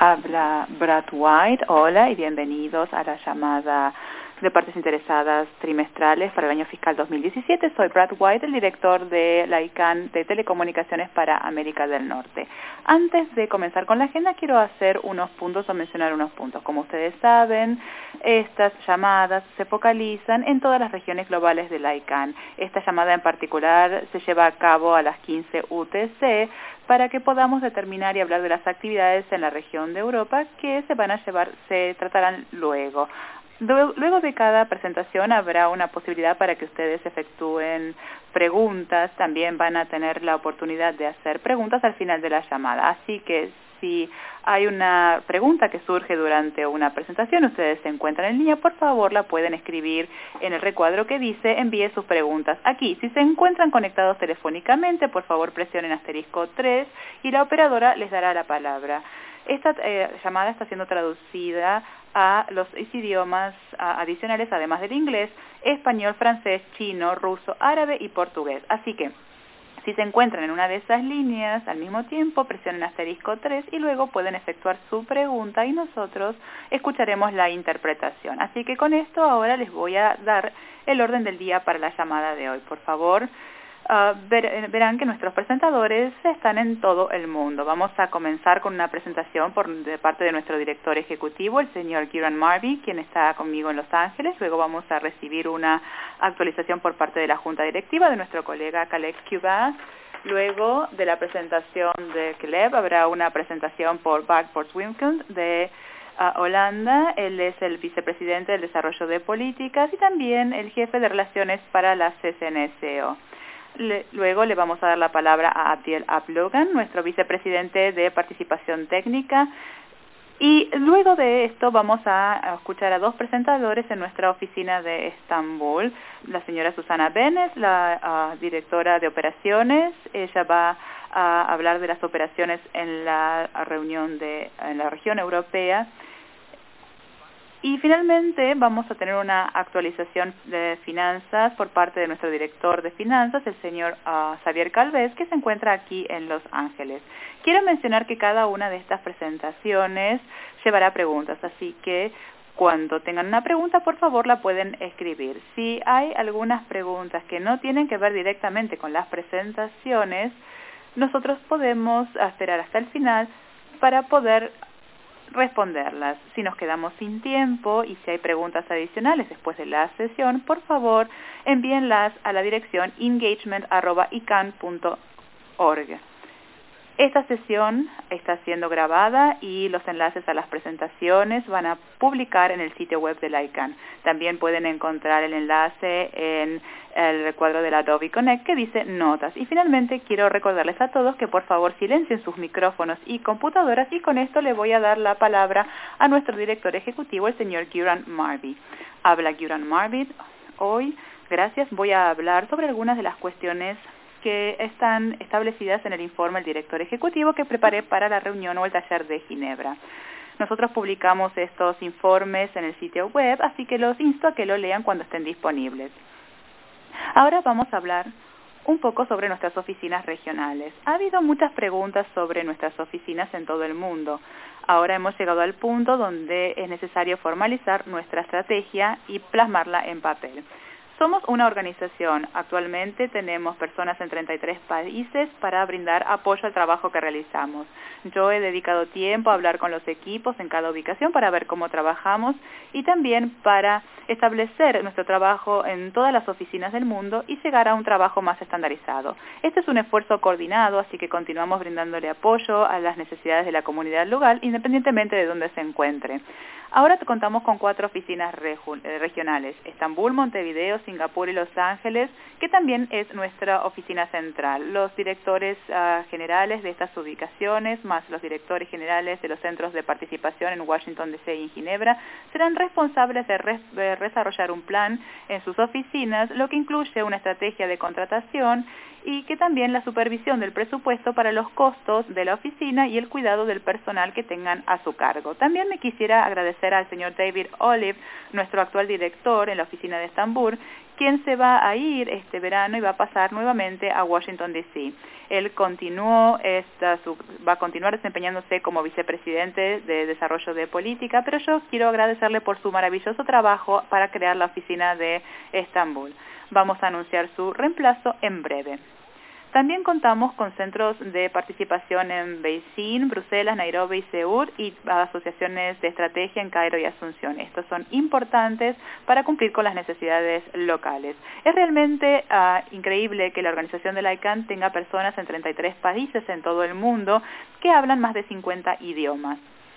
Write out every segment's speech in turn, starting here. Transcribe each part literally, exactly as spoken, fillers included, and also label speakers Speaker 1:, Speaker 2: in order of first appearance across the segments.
Speaker 1: Habla Brad White. Hola y bienvenidos a la llamada de partes interesadas trimestrales para el año fiscal dos mil diecisiete. Soy Brad White, el director de la I C A N de Telecomunicaciones para América del Norte. Antes de comenzar con la agenda, quiero hacer unos puntos o mencionar unos puntos. Como ustedes saben, estas llamadas se focalizan en todas las regiones globales de la I C A N. Esta llamada en particular se lleva a cabo a las quince U T C para que podamos determinar y hablar de las actividades en la región de Europa que se van a llevar, se tratarán luego. Luego de cada presentación habrá una posibilidad para que ustedes efectúen preguntas. También van a tener la oportunidad de hacer preguntas al final de la llamada. Así que si hay una pregunta que surge durante una presentación, ustedes se encuentran en línea, por favor la pueden escribir en el recuadro que dice envíe sus preguntas aquí. Si se encuentran conectados telefónicamente, por favor presionen asterisco tres y la operadora les dará la palabra. Esta eh, llamada está siendo traducida a los idiomas a, adicionales, además del inglés, español, francés, chino, ruso, árabe y portugués. Así que, si se encuentran en una de esas líneas al mismo tiempo, presionen asterisco tres y luego pueden efectuar su pregunta y nosotros escucharemos la interpretación. Así que con esto ahora les voy a dar el orden del día para la llamada de hoy. Por favor, Uh, ver, verán que nuestros presentadores están en todo el mundo. Vamos a comenzar con una presentación por, de parte de nuestro director ejecutivo, el señor Kieran Marby, quien está conmigo en Los Ángeles. Luego vamos a recibir una actualización por parte de la Junta Directiva de nuestro colega Caleb Cubas. Luego de la presentación de Caleb habrá una presentación por Bart Portswinkel de Uh, Holanda. Él es el vicepresidente del Desarrollo de Políticas y también el jefe de Relaciones para la C C N S O. Le, luego le vamos a dar la palabra a Abdiel Ablogan, nuestro vicepresidente de Participación Técnica. Y luego de esto vamos a escuchar a dos presentadores en nuestra oficina de Estambul. La señora Susana Benes, la uh, directora de operaciones. Ella va a hablar de las operaciones en la reunión de en la región europea. Y finalmente vamos a tener una actualización de finanzas por parte de nuestro director de finanzas, el señor uh, Xavier Calvez, que se encuentra aquí en Los Ángeles. Quiero mencionar que cada una de estas presentaciones llevará preguntas, así que cuando tengan una pregunta, por favor la pueden escribir. Si hay algunas preguntas que no tienen que ver directamente con las presentaciones, nosotros podemos esperar hasta el final para poder responderlas. Si nos quedamos sin tiempo y si hay preguntas adicionales después de la sesión, por favor envíenlas a la dirección engagement arroba i c a n punto org. Esta sesión está siendo grabada y los enlaces a las presentaciones van a publicar en el sitio web de la I C A N. También pueden encontrar el enlace en el recuadro de la Adobe Connect que dice Notas. Y finalmente quiero recordarles a todos que por favor silencien sus micrófonos y computadoras y con esto le voy a dar la palabra a nuestro director ejecutivo, el señor Kieran Marby. Habla Kieran Marby. Hoy, gracias, voy a hablar sobre algunas de las cuestiones que están establecidas en el informe del director ejecutivo que preparé para la reunión o el taller de Ginebra. Nosotros publicamos estos informes en el sitio web, así que los insto a que lo lean cuando estén disponibles. Ahora vamos a hablar un poco sobre nuestras oficinas regionales. Ha habido muchas preguntas sobre nuestras oficinas en todo el mundo. Ahora hemos llegado al punto donde es necesario formalizar nuestra estrategia y plasmarla en papel. Somos una organización. Actualmente tenemos personas en treinta y tres países para brindar apoyo al trabajo que realizamos. Yo he dedicado tiempo a hablar con los equipos en cada ubicación para ver cómo trabajamos y también para establecer nuestro trabajo en todas las oficinas del mundo y llegar a un trabajo más estandarizado. Este es un esfuerzo coordinado, así que continuamos brindándole apoyo a las necesidades de la comunidad local, independientemente de dónde se encuentre. Ahora contamos con cuatro oficinas regionales: Estambul, Montevideo, Singapur y Los Ángeles, que también es nuestra oficina central. Los directores uh, generales de estas ubicaciones, más los directores generales de los centros de participación en Washington D C y en Ginebra, serán responsables de, re de desarrollar un plan en sus oficinas, lo que incluye una estrategia de contratación y que también la supervisión del presupuesto para los costos de la oficina y el cuidado del personal que tengan a su cargo. También me quisiera agradecer al señor David Olive, nuestro actual director en la oficina de Estambul, quien se va a ir este verano y va a pasar nuevamente a Washington, D C Él continuó esta, su, va a continuar desempeñándose como vicepresidente de Desarrollo de Política, pero yo quiero agradecerle por su maravilloso trabajo para crear la oficina de Estambul. Vamos a anunciar su reemplazo en breve. También contamos con centros de participación en Beijing, Bruselas, Nairobi y Seúl y asociaciones de estrategia en Cairo y Asunción. Estos son importantes para cumplir con las necesidades locales. Es realmente uh, increíble que la organización de la I C A N tenga personas en treinta y tres países en todo el mundo que hablan más de cincuenta idiomas.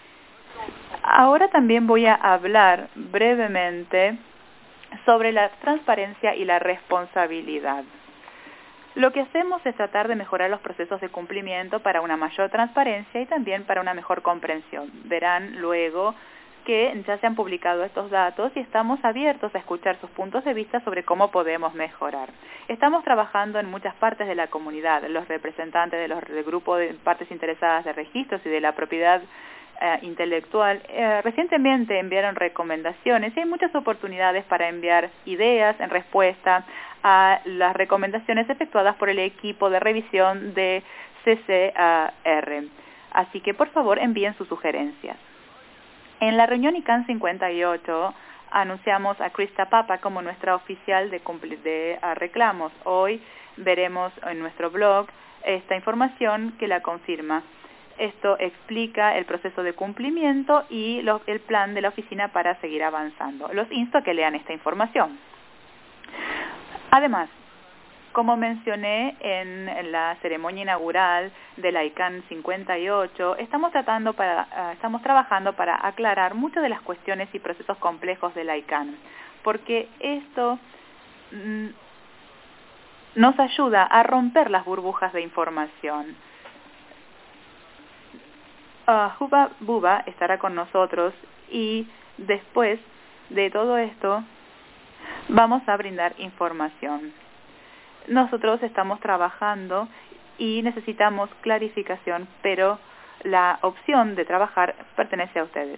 Speaker 1: Ahora también voy a hablar brevemente sobre la transparencia y la responsabilidad. Lo que hacemos es tratar de mejorar los procesos de cumplimiento para una mayor transparencia y también para una mejor comprensión. Verán luego que ya se han publicado estos datos y estamos abiertos a escuchar sus puntos de vista sobre cómo podemos mejorar. Estamos trabajando en muchas partes de la comunidad, los representantes de los del grupo de partes interesadas de registros y de la propiedad eh, intelectual. Eh, recientemente enviaron recomendaciones y hay muchas oportunidades para enviar ideas en respuesta a las recomendaciones efectuadas por el equipo de revisión de C C R. Así que, por favor, envíen sus sugerencias. En la reunión I C A N cincuenta y ocho anunciamos a Krista Papa como nuestra oficial de, de uh, reclamos. Hoy veremos en nuestro blog esta información que la confirma. Esto explica el proceso de cumplimiento y lo, el plan de la oficina para seguir avanzando. Los insto a que lean esta información. Además, como mencioné en la ceremonia inaugural de la I C A N cincuenta y ocho, estamos, tratando para, uh, estamos trabajando para aclarar muchas de las cuestiones y procesos complejos de la I C A N, porque esto mm, nos ayuda a romper las burbujas de información. Uh, Huba Buba estará con nosotros y después de todo esto vamos a brindar información. Nosotros estamos trabajando y necesitamos clarificación, pero la opción de trabajar pertenece a ustedes.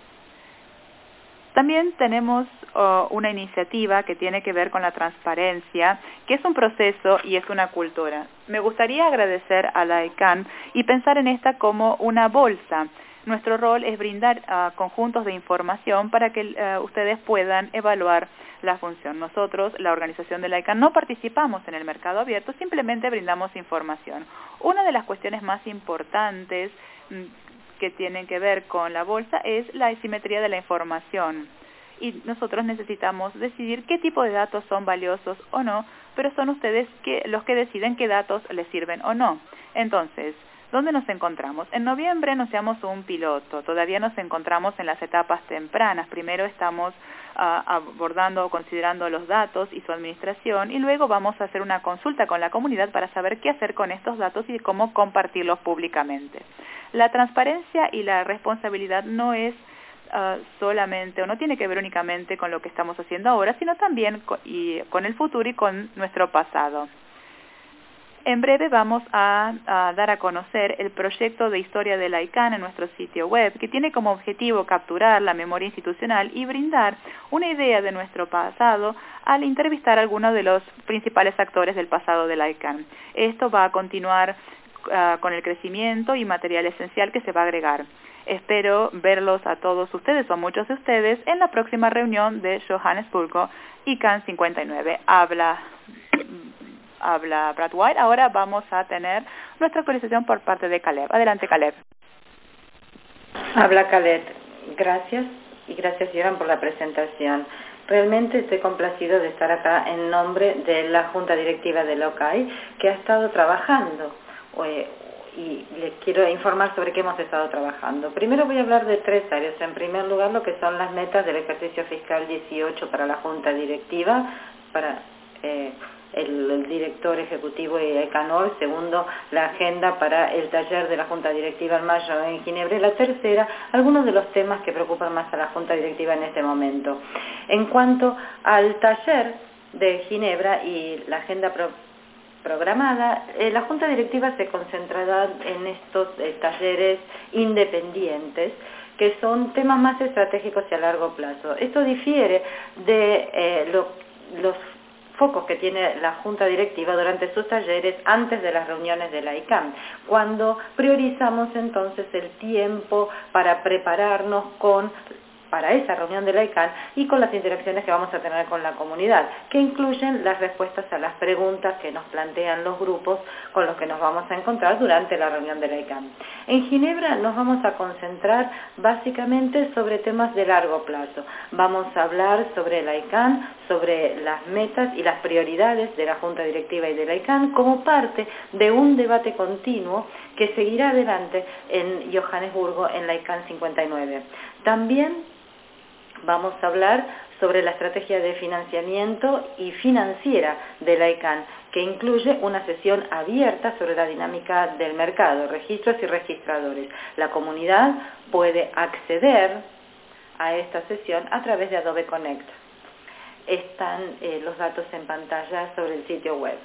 Speaker 1: También tenemos uh, una iniciativa que tiene que ver con la transparencia, que es un proceso y es una cultura. Me gustaría agradecer a la I C A N y pensar en esta como una bolsa. Nuestro rol es brindar uh, conjuntos de información para que uh, ustedes puedan evaluar la función. Nosotros, la organización de la I C A N, no participamos en el mercado abierto, simplemente brindamos información. Una de las cuestiones más importantes mm, que tienen que ver con la bolsa es la asimetría de la información. Y nosotros necesitamos decidir qué tipo de datos son valiosos o no, pero son ustedes que, los que deciden qué datos les sirven o no. Entonces, ¿dónde nos encontramos? En noviembre anunciamos un piloto. Todavía nos encontramos en las etapas tempranas. Primero estamos uh, abordando o considerando los datos y su administración y luego vamos a hacer una consulta con la comunidad para saber qué hacer con estos datos y cómo compartirlos públicamente. La transparencia y la responsabilidad no es uh, solamente o no tiene que ver únicamente con lo que estamos haciendo ahora, sino también con, y, con el futuro y con nuestro pasado. En breve vamos a, a dar a conocer el proyecto de historia de la I C A N en nuestro sitio web, que tiene como objetivo capturar la memoria institucional y brindar una idea de nuestro pasado al entrevistar a algunos de los principales actores del pasado de la I C A N. Esto va a continuar uh, con el crecimiento y material esencial que se va a agregar. Espero verlos a todos ustedes o a muchos de ustedes en la próxima reunión de Johannesburgo I C A N cincuenta y nueve. Habla... Habla Brad White. Ahora vamos a tener nuestra actualización por parte de Caleb. Adelante, Caleb.
Speaker 2: Habla Caleb. Gracias y gracias, Joran, por la presentación. Realmente estoy complacido de estar acá en nombre de la Junta Directiva de L O C A I, que ha estado trabajando eh, y les quiero informar sobre qué hemos estado trabajando. Primero voy a hablar de tres áreas. En primer lugar, lo que son las metas del ejercicio fiscal dieciocho para la Junta Directiva, para... Eh, El, el director ejecutivo y ECANOL. Segundo, la agenda para el taller de la Junta Directiva en mayo en Ginebra. Y la tercera, algunos de los temas que preocupan más a la Junta Directiva en este momento. En cuanto al taller de Ginebra y la agenda pro, programada, eh, la Junta Directiva se concentrará en estos eh, talleres independientes, que son temas más estratégicos y a largo plazo. Esto difiere de eh, lo los focos que tiene la Junta Directiva durante sus talleres antes de las reuniones de la I C A M, cuando priorizamos entonces el tiempo para prepararnos con para esa reunión de la I C A M y con las interacciones que vamos a tener con la comunidad, que incluyen las respuestas a las preguntas que nos plantean los grupos con los que nos vamos a encontrar durante la reunión de la I C A M. En Ginebra nos vamos a concentrar básicamente sobre temas de largo plazo. Vamos a hablar sobre la I C A M, sobre las metas y las prioridades de la Junta Directiva y de la I C A M como parte de un debate continuo que seguirá adelante en Johannesburgo en la I C A M cincuenta y nueve. También vamos a hablar sobre la estrategia de financiamiento y financiera de la I C A M, que incluye una sesión abierta sobre la dinámica del mercado, registros y registradores. La comunidad puede acceder a esta sesión a través de Adobe Connect. Están eh, los datos en pantalla sobre el sitio web.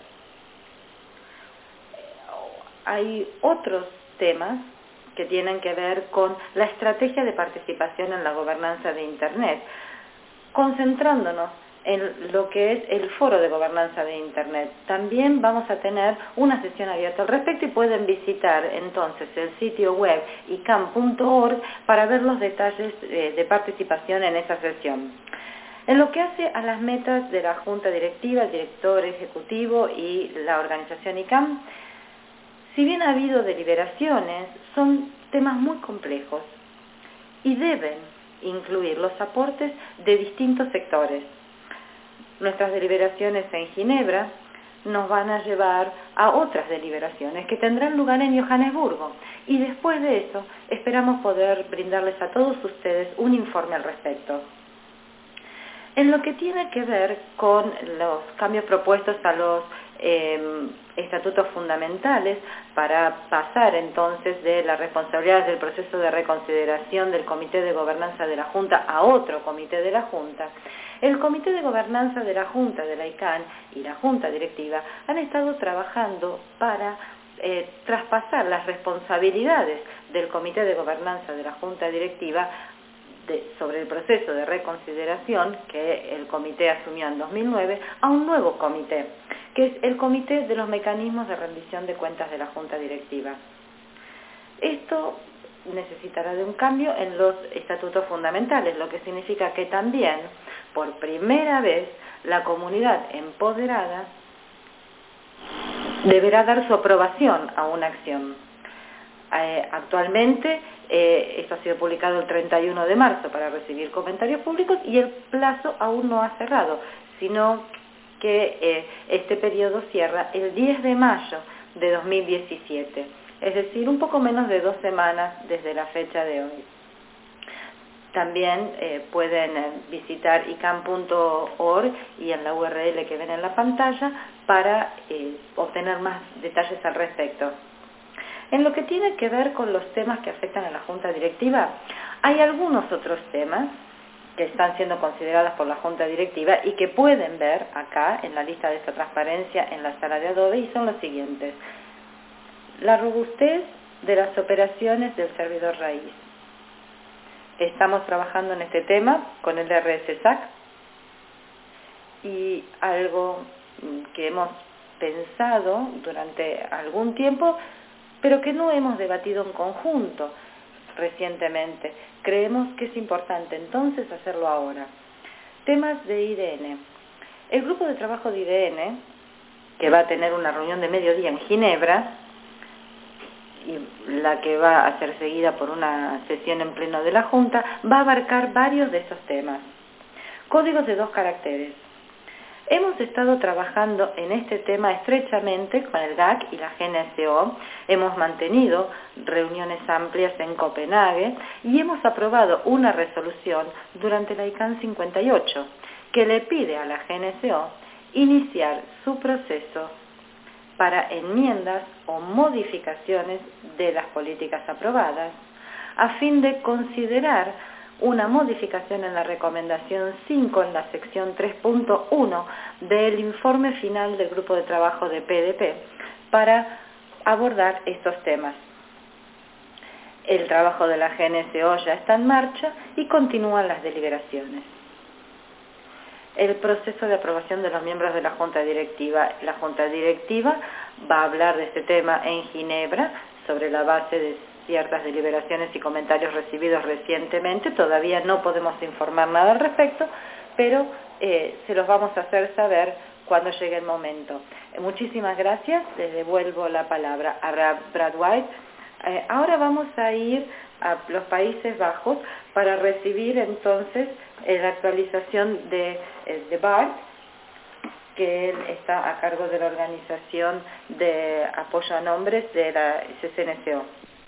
Speaker 2: Hay otros temas que tienen que ver con la estrategia de participación en la gobernanza de Internet, concentrándonos en lo que es el foro de gobernanza de Internet. También vamos a tener una sesión abierta al respecto y pueden visitar entonces el sitio web i c a m punto org para ver los detalles de participación en esa sesión. En lo que hace a las metas de la Junta Directiva, el director ejecutivo y la organización I C A M, si bien ha habido deliberaciones, son temas muy complejos y deben incluir los aportes de distintos sectores. Nuestras deliberaciones en Ginebra nos van a llevar a otras deliberaciones que tendrán lugar en Johannesburgo y después de eso esperamos poder brindarles a todos ustedes un informe al respecto. En lo que tiene que ver con los cambios propuestos a los eh, estatutos fundamentales para pasar entonces de las responsabilidades del proceso de reconsideración del Comité de Gobernanza de la Junta a otro Comité de la Junta, el Comité de Gobernanza de la Junta de la I C A M y la Junta Directiva han estado trabajando para eh, traspasar las responsabilidades del Comité de Gobernanza de la Junta Directiva De, sobre el proceso de reconsideración que el comité asumió en dos mil nueve a un nuevo comité, que es el Comité de los Mecanismos de Rendición de Cuentas de la Junta Directiva. Esto necesitará de un cambio en los estatutos fundamentales, lo que significa que también, por primera vez, la comunidad empoderada deberá dar su aprobación a una acción. Eh, actualmente, eh, esto ha sido publicado el treinta y uno de marzo para recibir comentarios públicos y el plazo aún no ha cerrado, sino que eh, este periodo cierra el diez de mayo de dos mil diecisiete, es decir, un poco menos de dos semanas desde la fecha de hoy. También eh, pueden eh, visitar i c a m punto org y en la U R L que ven en la pantalla para eh, obtener más detalles al respecto. En lo que tiene que ver con los temas que afectan a la Junta Directiva, hay algunos otros temas que están siendo considerados por la Junta Directiva y que pueden ver acá en la lista de esta transparencia en la sala de Adobe y son los siguientes. La robustez de las operaciones del servidor raíz. Estamos trabajando en este tema con el R S S A C y algo que hemos pensado durante algún tiempo pero que no hemos debatido en conjunto recientemente. Creemos que es importante entonces hacerlo ahora. Temas de I D N. El grupo de trabajo de I D N, que va a tener una reunión de mediodía en Ginebra, y la que va a ser seguida por una sesión en pleno de la Junta, va a abarcar varios de esos temas. Códigos de dos caracteres. Hemos estado trabajando en este tema estrechamente con el G A C y la G N S O, hemos mantenido reuniones amplias en Copenhague y hemos aprobado una resolución durante la I C A M cincuenta y ocho que le pide a la G N S O iniciar su proceso para enmiendas o modificaciones de las políticas aprobadas a fin de considerar una modificación en la recomendación cinco en la sección tres punto uno del informe final del grupo de trabajo de P D P para abordar estos temas. El trabajo de la G N S O ya está en marcha y continúan las deliberaciones. el proceso de aprobación de los miembros de la Junta Directiva. La Junta Directiva va a hablar de este tema en Ginebra sobre la base de ciertas deliberaciones y comentarios recibidos recientemente. Todavía no podemos informar nada al respecto, pero eh, se los vamos a hacer saber cuando llegue el momento. Eh, muchísimas gracias, les devuelvo la palabra a Brad White. Eh, ahora vamos a ir a los Países Bajos para recibir entonces eh, la actualización de, eh, de Bart, que él está a cargo de la organización de apoyo a nombres de la C C N C O.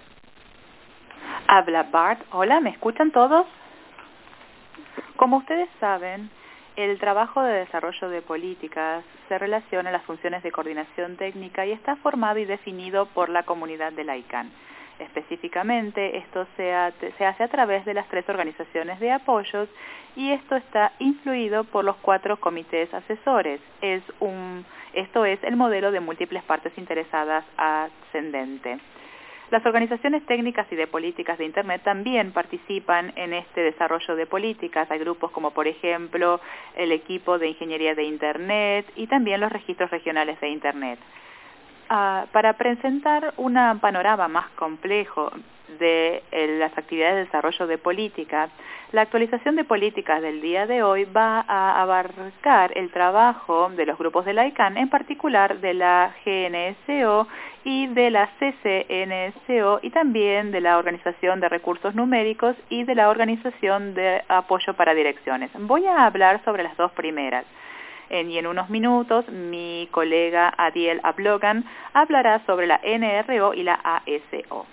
Speaker 1: Habla Bart. Hola, ¿me escuchan todos? Como ustedes saben, el trabajo de desarrollo de políticas se relaciona a las funciones de coordinación técnica y está formado y definido por la comunidad de la I C A N. Específicamente, esto se, ha, se hace a través de las tres organizaciones de apoyos y esto está influido por los cuatro comités asesores. Es un, esto es el modelo de múltiples partes interesadas ascendente. Las organizaciones técnicas y de políticas de Internet también participan en este desarrollo de políticas. Hay grupos como, por ejemplo, el equipo de ingeniería de Internet y también los registros regionales de Internet. Uh, para presentar un panorama más complejo de eh, las actividades de desarrollo de políticas, la actualización de políticas del día de hoy va a abarcar el trabajo de los grupos de la I C A N, en particular de la G N S O y de la C C N S O y también de la Organización de Recursos Numéricos y de la Organización de Apoyo para Direcciones. Voy a hablar sobre las dos primeras. En, y en unos minutos, mi colega Adiel Ablogan hablará sobre la N R O y la A S O.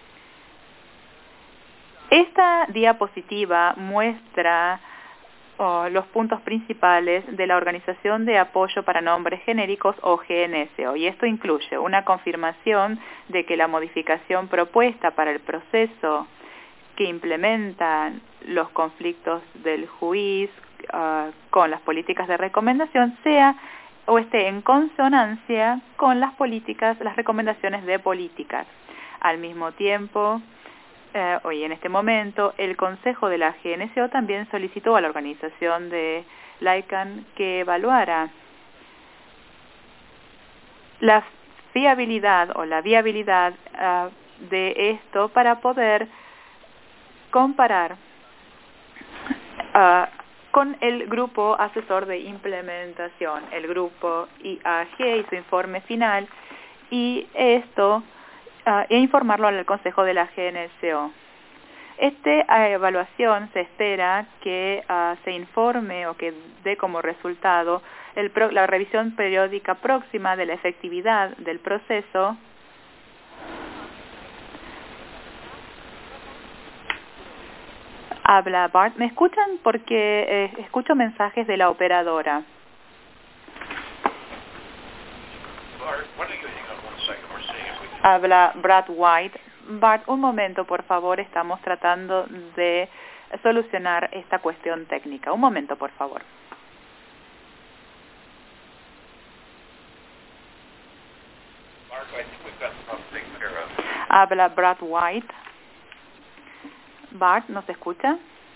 Speaker 1: Esta diapositiva muestra oh, los puntos principales de la Organización de Apoyo para Nombres Genéricos o G N S O, y esto incluye una confirmación de que la modificación propuesta para el proceso que implementa los conflictos del juiz Uh, con las políticas de recomendación sea o esté en consonancia con las políticas, las recomendaciones de políticas. Al mismo tiempo, eh, hoy en este momento, el Consejo de la G N S O también solicitó a la organización de la I C A N que evaluara la fiabilidad o la viabilidad uh, de esto para poder comparar uh, con el grupo asesor de implementación, el grupo I A G y su informe final, y esto, uh, e informarlo al Consejo de la G N S O. Esta evaluación se espera que uh, se informe o que dé como resultado el pro, la revisión periódica próxima de la efectividad del proceso Habla Bart. ¿Me escuchan? Porque eh, escucho mensajes de la operadora. Habla Brad White. Bart, un momento, por favor. Estamos tratando de solucionar esta cuestión técnica. Un momento, por favor. Habla Brad White. Bart, ¿nos escucha?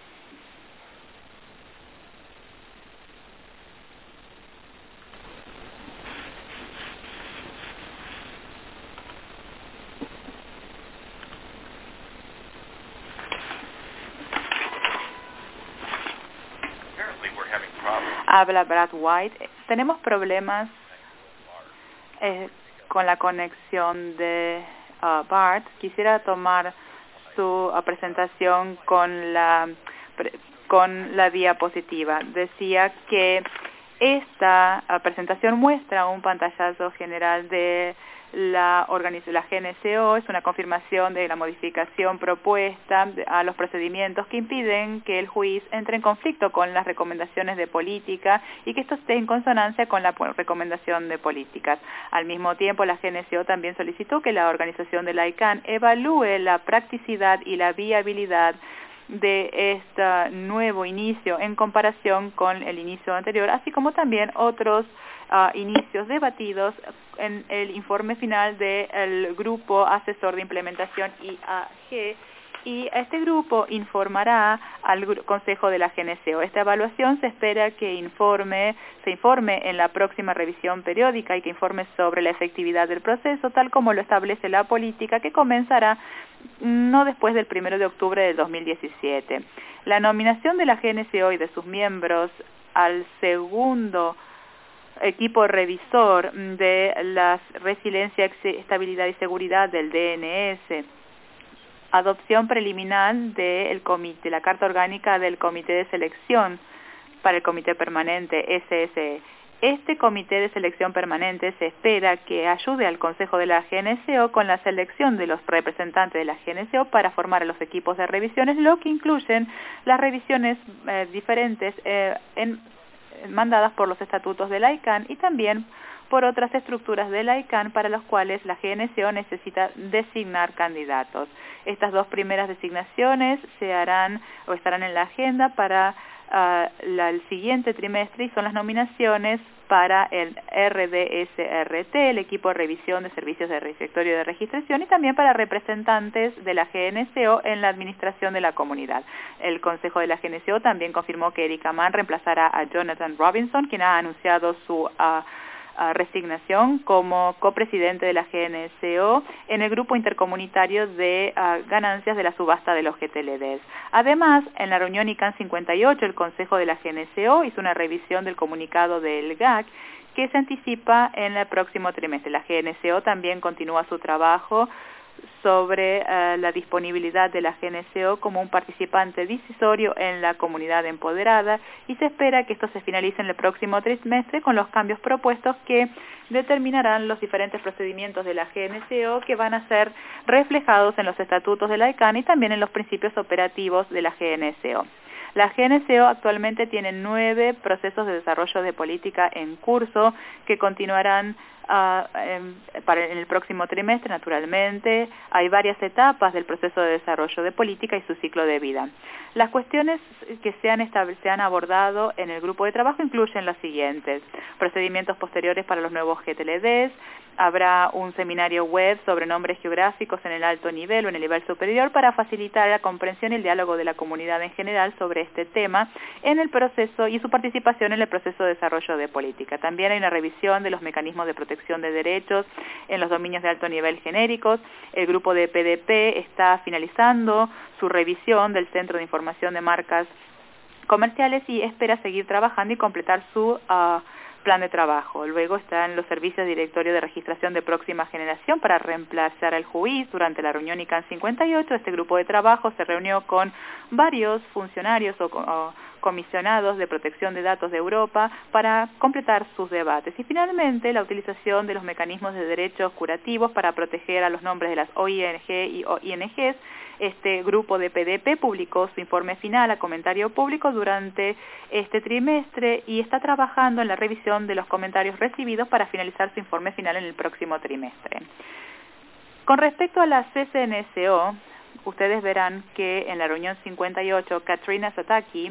Speaker 1: Habla Brad White. Tenemos problemas eh, con la conexión de uh, Bart. Quisiera tomar su uh, presentación con la con la diapositiva. Decía que esta uh, presentación muestra un pantallazo general de la, la G N S O. Es una confirmación de la modificación propuesta a los procedimientos que impiden que el juiz entre en conflicto con las recomendaciones de política y que esto esté en consonancia con la recomendación de políticas. Al mismo tiempo, la G N S O también solicitó que la organización de la I C A N evalúe la practicidad y la viabilidad de este nuevo inicio en comparación con el inicio anterior, así como también otros uh, inicios debatidos en el informe final del grupo asesor de implementación I A G y este grupo informará al Consejo de la G N C O. Esta evaluación se espera que informe, se informe en la próxima revisión periódica y que informe sobre la efectividad del proceso, tal como lo establece la política, que comenzará no después del primero de octubre del dos mil diecisiete. La nominación de la G N C O y de sus miembros al segundo equipo revisor de la resiliencia, estabilidad y seguridad del D N S, adopción preliminar de el comité, la Carta Orgánica del Comité de Selección para el Comité Permanente S S E. Este Comité de Selección Permanente se espera que ayude al Consejo de la G N C O con la selección de los representantes de la G N C O para formar los equipos de revisiones, lo que incluyen las revisiones eh, diferentes eh, en, mandadas por los estatutos de la I C A N y también por otras estructuras de la I C A N para las cuales la G N C O necesita designar candidatos. Estas dos primeras designaciones se harán o estarán en la agenda para uh, la, el siguiente trimestre y son las nominaciones para el R D S R T, el equipo de revisión de servicios de directorio de registración, y también para representantes de la G N C O en la administración de la comunidad. El Consejo de la G N C O también confirmó que Erika Mann reemplazará a Jonathan Robinson, quien ha anunciado su uh, Uh, resignación como copresidente de la G N C O en el grupo intercomunitario de uh, ganancias de la subasta de los G T L Ds. Además, en la reunión I C A N cincuenta y ocho, el Consejo de la G N C O hizo una revisión del comunicado del G A C que se anticipa en el próximo trimestre. La G N C O también continúa su trabajo sobre uh, la disponibilidad de la G N C O como un participante decisorio en la comunidad empoderada y se espera que esto se finalice en el próximo trimestre con los cambios propuestos que determinarán los diferentes procedimientos de la G N C O que van a ser reflejados en los estatutos de la I C A N y también en los principios operativos de la G N C O. La G N C O actualmente tiene nueve procesos de desarrollo de política en curso que continuarán Uh, en, para en el próximo trimestre, naturalmente. Hay varias etapas del proceso de desarrollo de política y su ciclo de vida. Las cuestiones que se han, se han abordado en el grupo de trabajo incluyen las siguientes: procedimientos posteriores para los nuevos G T L Ds, habrá un seminario web sobre nombres geográficos en el alto nivel o en el nivel superior para facilitar la comprensión y el diálogo de la comunidad en general sobre este tema en el proceso y su participación en el proceso de desarrollo de política. También hay una revisión de los mecanismos de protección de derechos en los dominios de alto nivel genéricos. El grupo de P D P está finalizando su revisión del Centro de Información de Marcas Comerciales y espera seguir trabajando y completar su uh, plan de trabajo. Luego están los servicios de directorio de registración de próxima generación para reemplazar al juiz. Durante la reunión I C A N cincuenta y ocho, este grupo de trabajo se reunió con varios funcionarios o, o comisionados de protección de datos de Europa para completar sus debates. Y finalmente, la utilización de los mecanismos de derechos curativos para proteger a los nombres de las O I N G y O I N Gs. Este grupo de P D P publicó su informe final a comentario público durante este trimestre y está trabajando en la revisión de los comentarios recibidos para finalizar su informe final en el próximo trimestre. Con respecto a la C C N S O, ustedes verán que en la reunión cincuenta y ocho, Katrina Sataki,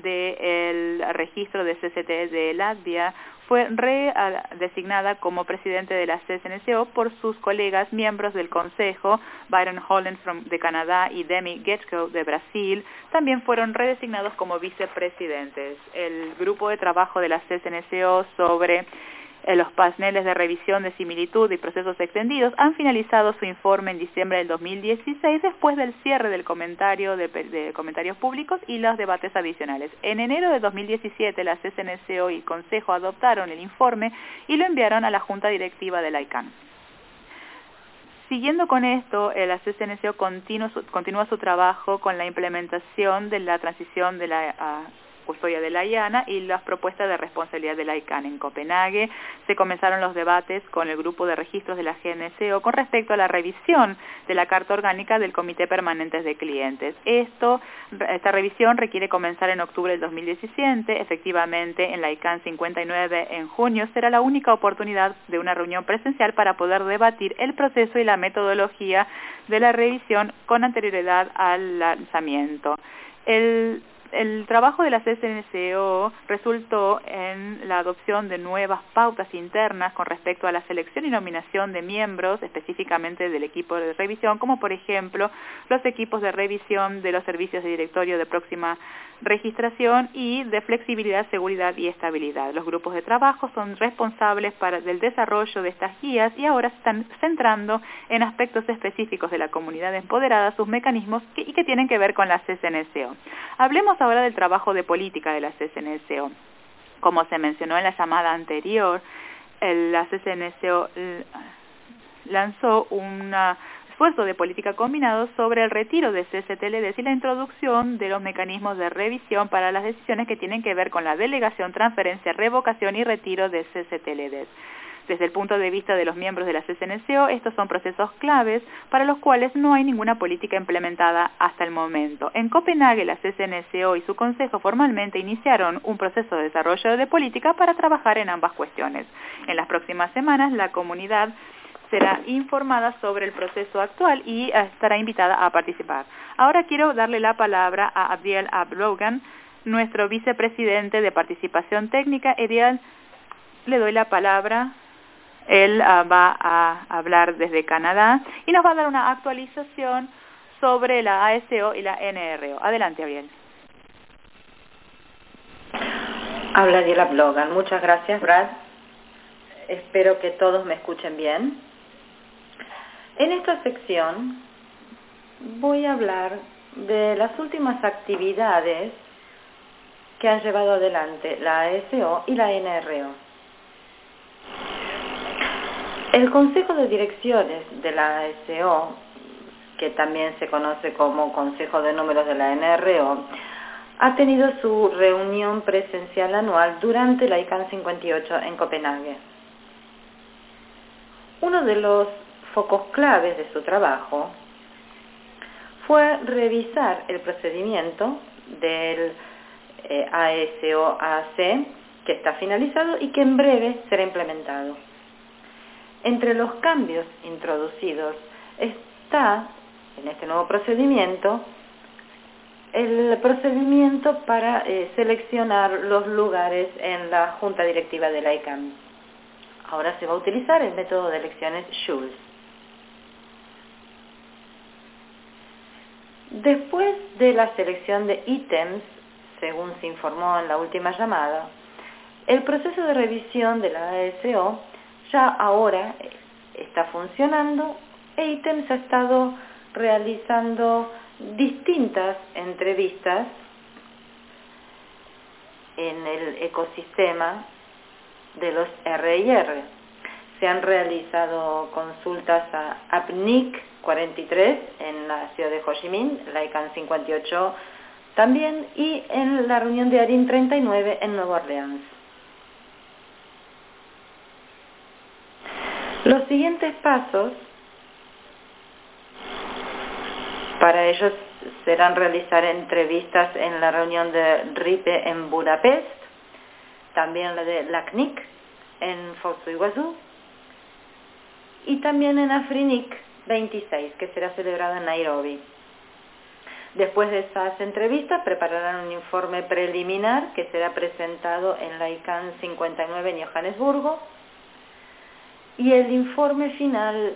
Speaker 1: del registro de C C T de Latvia, fue redesignada como presidente de la C C N S O por sus colegas miembros del Consejo, Byron Holland from, de Canadá y Demi Getchko de Brasil, también fueron redesignados como vicepresidentes. El grupo de trabajo de la C C N S O sobre Eh, los paneles de revisión de similitud y procesos extendidos han finalizado su informe en diciembre del dos mil dieciséis después del cierre del comentario de, de comentarios públicos y los debates adicionales. En enero de dos mil diecisiete la C C N S O y el Consejo adoptaron el informe y lo enviaron a la Junta Directiva de la I C A N. Siguiendo con esto, eh, la C C N S O continúa su, continúa su trabajo con la implementación de la transición de la uh, custodia de la I A N A y las propuestas de responsabilidad de la I C A N. En Copenhague se comenzaron los debates con el grupo de registros de la G N C O con respecto a la revisión de la Carta Orgánica del Comité Permanente de Clientes. Esto, esta revisión requiere comenzar en octubre del dos mil diecisiete. Efectivamente, en la I C A N cincuenta y nueve en junio será la única oportunidad de una reunión presencial para poder debatir el proceso y la metodología de la revisión con anterioridad al lanzamiento. El el trabajo de la C S N C O resultó en la adopción de nuevas pautas internas con respecto a la selección y nominación de miembros, específicamente del equipo de revisión, como por ejemplo los equipos de revisión de los servicios de directorio de próxima registración y de flexibilidad, seguridad y estabilidad. Los grupos de trabajo son responsables para, del desarrollo de estas guías y ahora se están centrando en aspectos específicos de la comunidad empoderada, sus mecanismos que, y que tienen que ver con la C S N C O. Hablemos ahora del trabajo de política de la C S N C O. Como se mencionó en la llamada anterior, el, la C S N C O lanzó una esfuerzo de política combinado sobre el retiro de C S T L Ds y la introducción de los mecanismos de revisión para las decisiones que tienen que ver con la delegación, transferencia, revocación y retiro de C S T L Ds. Desde el punto de vista de los miembros de la C S N C O, estos son procesos claves para los cuales no hay ninguna política implementada hasta el momento. En Copenhague, la C S N C O y su consejo formalmente iniciaron un proceso de desarrollo de política para trabajar en ambas cuestiones. En las próximas semanas, la comunidad será informada sobre el proceso actual y estará invitada a participar. Ahora quiero darle la palabra a Abdiel Ablogan, nuestro vicepresidente de participación técnica. Abdiel, le doy la palabra. Él uh, va a hablar desde Canadá y nos va a dar una actualización sobre la A S O y la N R O. Adelante, Abdiel.
Speaker 2: Habla Abdiel Ablogan. Muchas gracias, Brad. Espero que todos me escuchen bien. En esta sección voy a hablar de las últimas actividades que han llevado adelante la A S O y la N R O. El Consejo de Direcciones de la A S O, que también se conoce como Consejo de Números de la N R O, ha tenido su reunión presencial anual durante la I C A N cincuenta y ocho en Copenhague. Uno de los focos claves de su trabajo fue revisar el procedimiento del eh, A S O A C, que está finalizado y que en breve será implementado. Entre los cambios introducidos está, en este nuevo procedimiento, el procedimiento para eh, seleccionar los lugares en la Junta Directiva de la I C A N. Ahora se va a utilizar el método de elecciones Schulz. Después de la selección de ítems, según se informó en la última llamada, el proceso de revisión de la A S O ya ahora está funcionando e ítems ha estado realizando distintas entrevistas en el ecosistema de los R I R. Se han realizado consultas a A P N I C cuarenta y tres en la ciudad de Ho Chi Minh, la I C A N cincuenta y ocho también, y en la reunión de ARIN treinta y nueve en Nueva Orleans. Los siguientes pasos para ellos serán realizar entrevistas en la reunión de R I P E en Budapest, también la de la C N I C en Fossu Iguazú y también en AFRINIC veintiséis, que será celebrado en Nairobi. Después de estas entrevistas prepararán un informe preliminar que será presentado en la I C A N cincuenta y nueve en Johannesburgo, y el informe final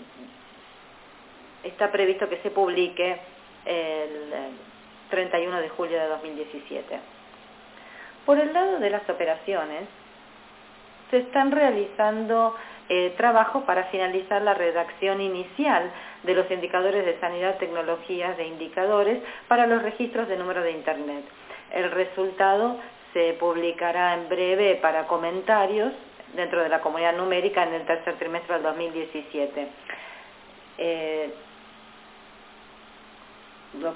Speaker 2: está previsto que se publique el treinta y uno de julio de dos mil diecisiete. Por el lado de las operaciones, se están realizando eh, trabajos para finalizar la redacción inicial de los indicadores de sanidad, tecnologías de indicadores para los registros de número de Internet. El resultado se publicará en breve para comentarios dentro de la comunidad numérica en el tercer trimestre del dos mil diecisiete. Eh, lo,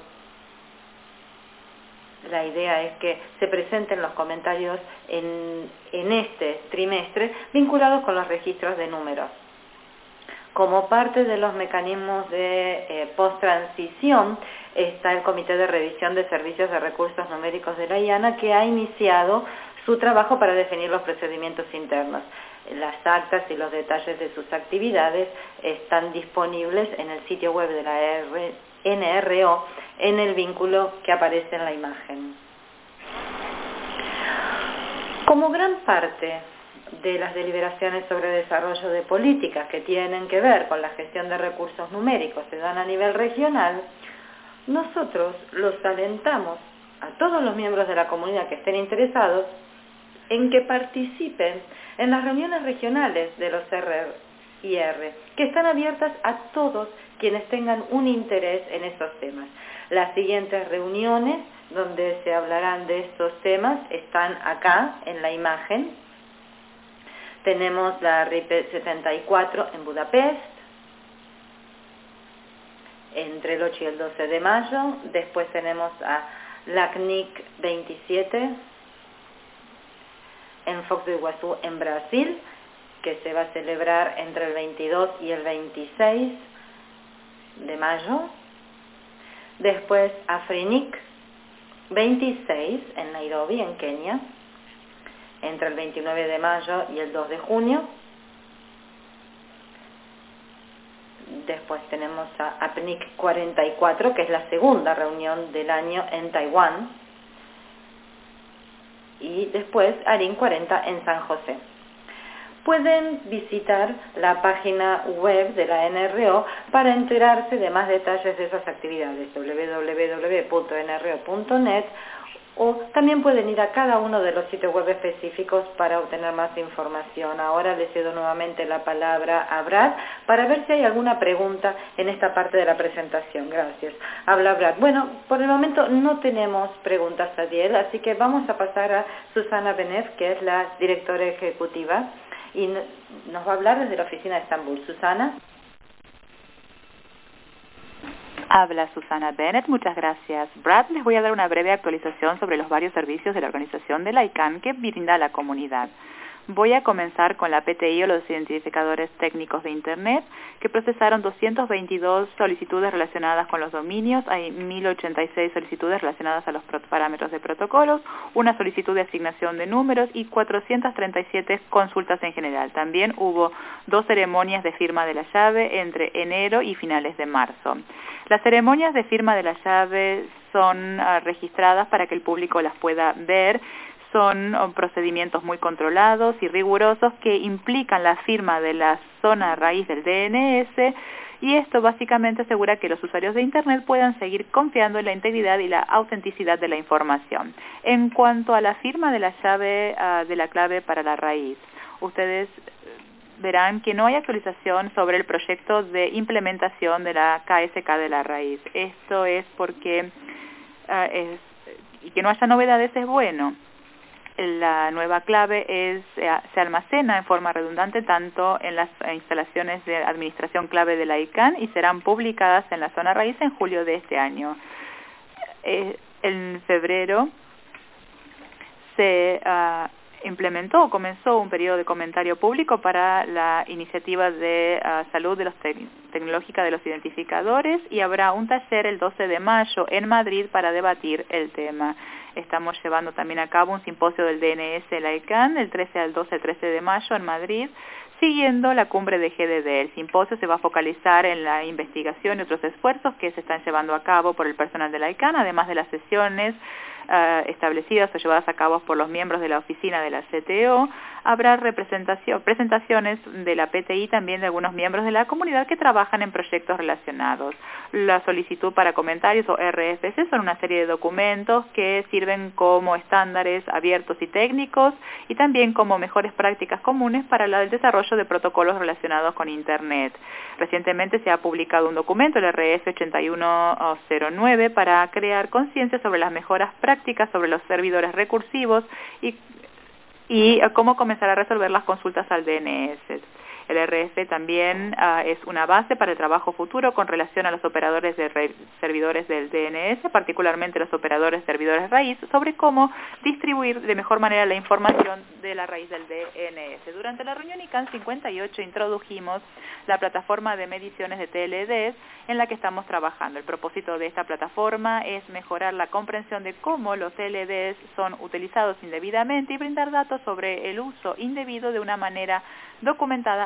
Speaker 2: la idea es que se presenten los comentarios en, en este trimestre vinculados con los registros de números. Como parte de los mecanismos de eh, post-transición está el Comité de Revisión de Servicios de Recursos Numéricos de la I A N A, que ha iniciado su trabajo para definir los procedimientos internos. Las actas y los detalles de sus actividades están disponibles en el sitio web de la N R O en el vínculo que aparece en la imagen. Como gran parte de las deliberaciones sobre desarrollo de políticas que tienen que ver con la gestión de recursos numéricos se dan a nivel regional, nosotros los alentamos a todos los miembros de la comunidad que estén interesados en que participen en las reuniones regionales de los R I R, que están abiertas a todos quienes tengan un interés en esos temas. Las siguientes reuniones donde se hablarán de estos temas están acá en la imagen. Tenemos la R I P setenta y cuatro en Budapest, entre el ocho y el doce de mayo. Después tenemos a la C N I C veintisiete en Foz do Iguazú, en Brasil, que se va a celebrar entre el veintidós y el veintiséis de mayo. Después a FRINIC veintiséis en Nairobi, en Kenia, entre el veintinueve de mayo y el dos de junio. Después tenemos a A P N I C cuarenta y cuatro, que es la segunda reunión del año en Taiwán. Y después A R I N cuarenta en San José. Pueden visitar la página web de la N R O para enterarse de más detalles de esas actividades, doble u doble u doble u punto N R O punto net, o también pueden ir a cada uno de los sitios web específicos para obtener más información. Ahora le cedo nuevamente la palabra a Brad para ver si hay alguna pregunta en esta parte de la presentación. Gracias. Habla Brad. Bueno, por el momento no tenemos preguntas, Adiel, así que vamos a pasar a Susana Benev, que es la directora ejecutiva, y nos va a hablar desde la oficina de Estambul. Susana.
Speaker 1: Habla Susana Bennett, muchas gracias. Brad, les voy a dar una breve actualización sobre los varios servicios de la organización de la I C A N que brinda a la comunidad. Voy a comenzar con la P T I o los identificadores técnicos de Internet, que procesaron doscientas veintidós solicitudes relacionadas con los dominios, hay mil ochenta y seis solicitudes relacionadas a los parámetros de protocolos, una solicitud de asignación de números y cuatrocientas treinta y siete consultas en general. También hubo dos ceremonias de firma de la llave entre enero y finales de marzo. Las ceremonias de firma de la llave son uh, registradas para que el público las pueda ver. Son procedimientos muy controlados y rigurosos que implican la firma de la zona raíz del D N S, y esto básicamente asegura que los usuarios de Internet puedan seguir confiando en la integridad y la autenticidad de la información. En cuanto a la firma de la llave uh, de la clave para la raíz, ustedes verán que no hay actualización sobre el proyecto de implementación de la K S K de la raíz. Esto es porque, uh, es, y que no haya novedades es bueno. La nueva clave es, se almacena en forma redundante tanto en las instalaciones de administración clave de la I C A N y serán publicadas en la zona raíz en julio de este año. Eh, en febrero se uh, implementó o comenzó un periodo de comentario público para la iniciativa de uh, salud de los te tecnológica de los identificadores, y habrá un taller el doce de mayo en Madrid para debatir el tema. Estamos llevando también a cabo un simposio del D N S de la I C A N del trece al doce, trece de mayo en Madrid, siguiendo la cumbre de G D D. El simposio se va a focalizar en la investigación y otros esfuerzos que se están llevando a cabo por el personal de la I C A N, además de las sesiones uh, establecidas o llevadas a cabo por los miembros de la oficina de la C T O. Habrá representación, presentaciones de la P T I, también de algunos miembros de la comunidad que trabajan en proyectos relacionados. La solicitud para comentarios o R F C son una serie de documentos que sirven como estándares abiertos y técnicos, y también como mejores prácticas comunes para el desarrollo de protocolos relacionados con Internet. Recientemente se ha publicado un documento, el R F ochenta y uno cero nueve, para crear conciencia sobre las mejoras prácticas sobre los servidores recursivos y y cómo comenzar a resolver las consultas al D N S. El R F también uh, es una base para el trabajo futuro con relación a los operadores de servidores del D N S, particularmente los operadores de servidores raíz, sobre cómo distribuir de mejor manera la información de la raíz del D N S. Durante la reunión I C A N cincuenta y ocho introdujimos la plataforma de mediciones de T L Ds en la que estamos trabajando. El propósito de esta plataforma es mejorar la comprensión de cómo los T L Ds son utilizados indebidamente y brindar datos sobre el uso indebido de una manera documentada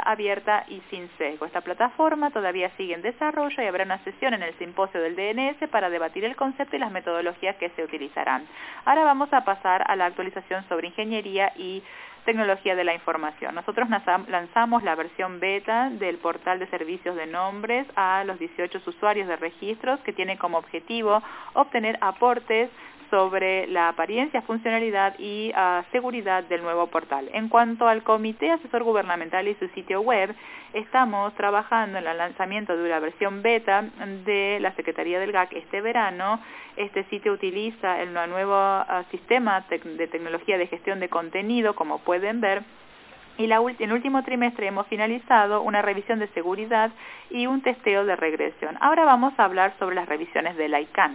Speaker 1: abierta y sin sesgo. Esta plataforma todavía sigue en desarrollo y habrá una sesión en el simposio del D N S para debatir el concepto y las metodologías que se utilizarán. Ahora vamos a pasar a la actualización sobre ingeniería y tecnología de la información. Nosotros lanzamos la versión beta del portal de servicios de nombres a los dieciocho usuarios de registros, que tiene como objetivo obtener aportes sobre la apariencia, funcionalidad y uh, seguridad del nuevo portal. En cuanto al Comité Asesor Gubernamental y su sitio web, estamos trabajando en el lanzamiento de una versión beta de la Secretaría del G A C este verano. Este sitio utiliza el nuevo uh, sistema te de tecnología de gestión de contenido, como pueden ver, y la en el último trimestre hemos finalizado una revisión de seguridad y un testeo de regresión. Ahora vamos a hablar sobre las revisiones de la I C A N.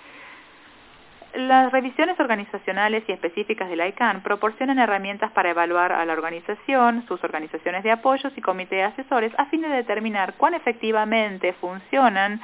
Speaker 1: Las revisiones organizacionales y específicas de la I C A N proporcionan herramientas para evaluar a la organización, sus organizaciones de apoyos y comités asesores a fin de determinar cuán efectivamente funcionan,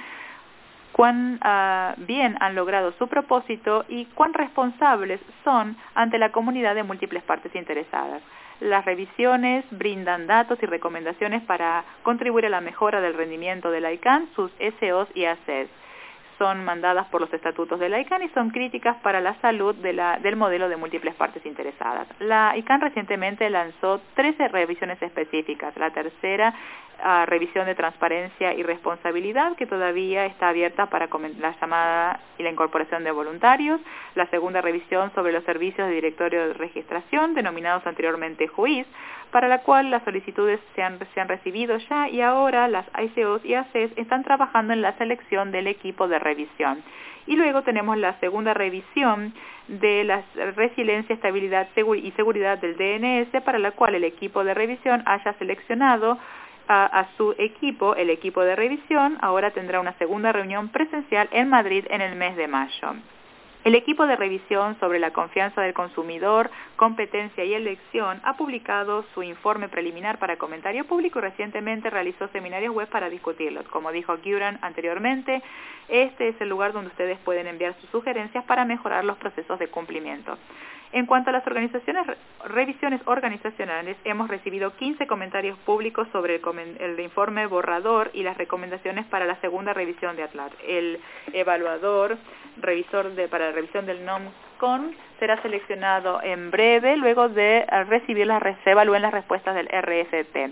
Speaker 1: cuán uh, bien han logrado su propósito y cuán responsables son ante la comunidad de múltiples partes interesadas. Las revisiones brindan datos y recomendaciones para contribuir a la mejora del rendimiento de la I C A N, sus S Os y A C Es. Son mandadas por los estatutos de la I C A N y son críticas para la salud de la, del modelo de múltiples partes interesadas. La I C A N recientemente lanzó trece revisiones específicas. La tercera, uh, revisión de transparencia y responsabilidad, que todavía está abierta para la llamada y la incorporación de voluntarios. La segunda revisión sobre los servicios de directorio de registración, denominados anteriormente J U I S, para la cual las solicitudes se han, se han recibido ya, y ahora las S Os y A C Es están trabajando en la selección del equipo de revisión. Y luego tenemos la segunda revisión de la resiliencia, estabilidad y seguridad del D N S, para la cual el equipo de revisión haya seleccionado a, a su equipo. El equipo de revisión ahora tendrá una segunda reunión presencial en Madrid en el mes de mayo. El equipo de revisión sobre la confianza del consumidor, competencia y elección ha publicado su informe preliminar para comentario público y recientemente realizó seminarios web para discutirlos. Como dijo Guran anteriormente, este es el lugar donde ustedes pueden enviar sus sugerencias para mejorar los procesos de cumplimiento. En cuanto a las organizaciones, revisiones organizacionales, hemos recibido quince comentarios públicos sobre el, el informe borrador y las recomendaciones para la segunda revisión de Atlas. El evaluador revisor de, para la revisión del NOMCON será seleccionado en breve, luego de recibir las, se evalúen las respuestas del R F P.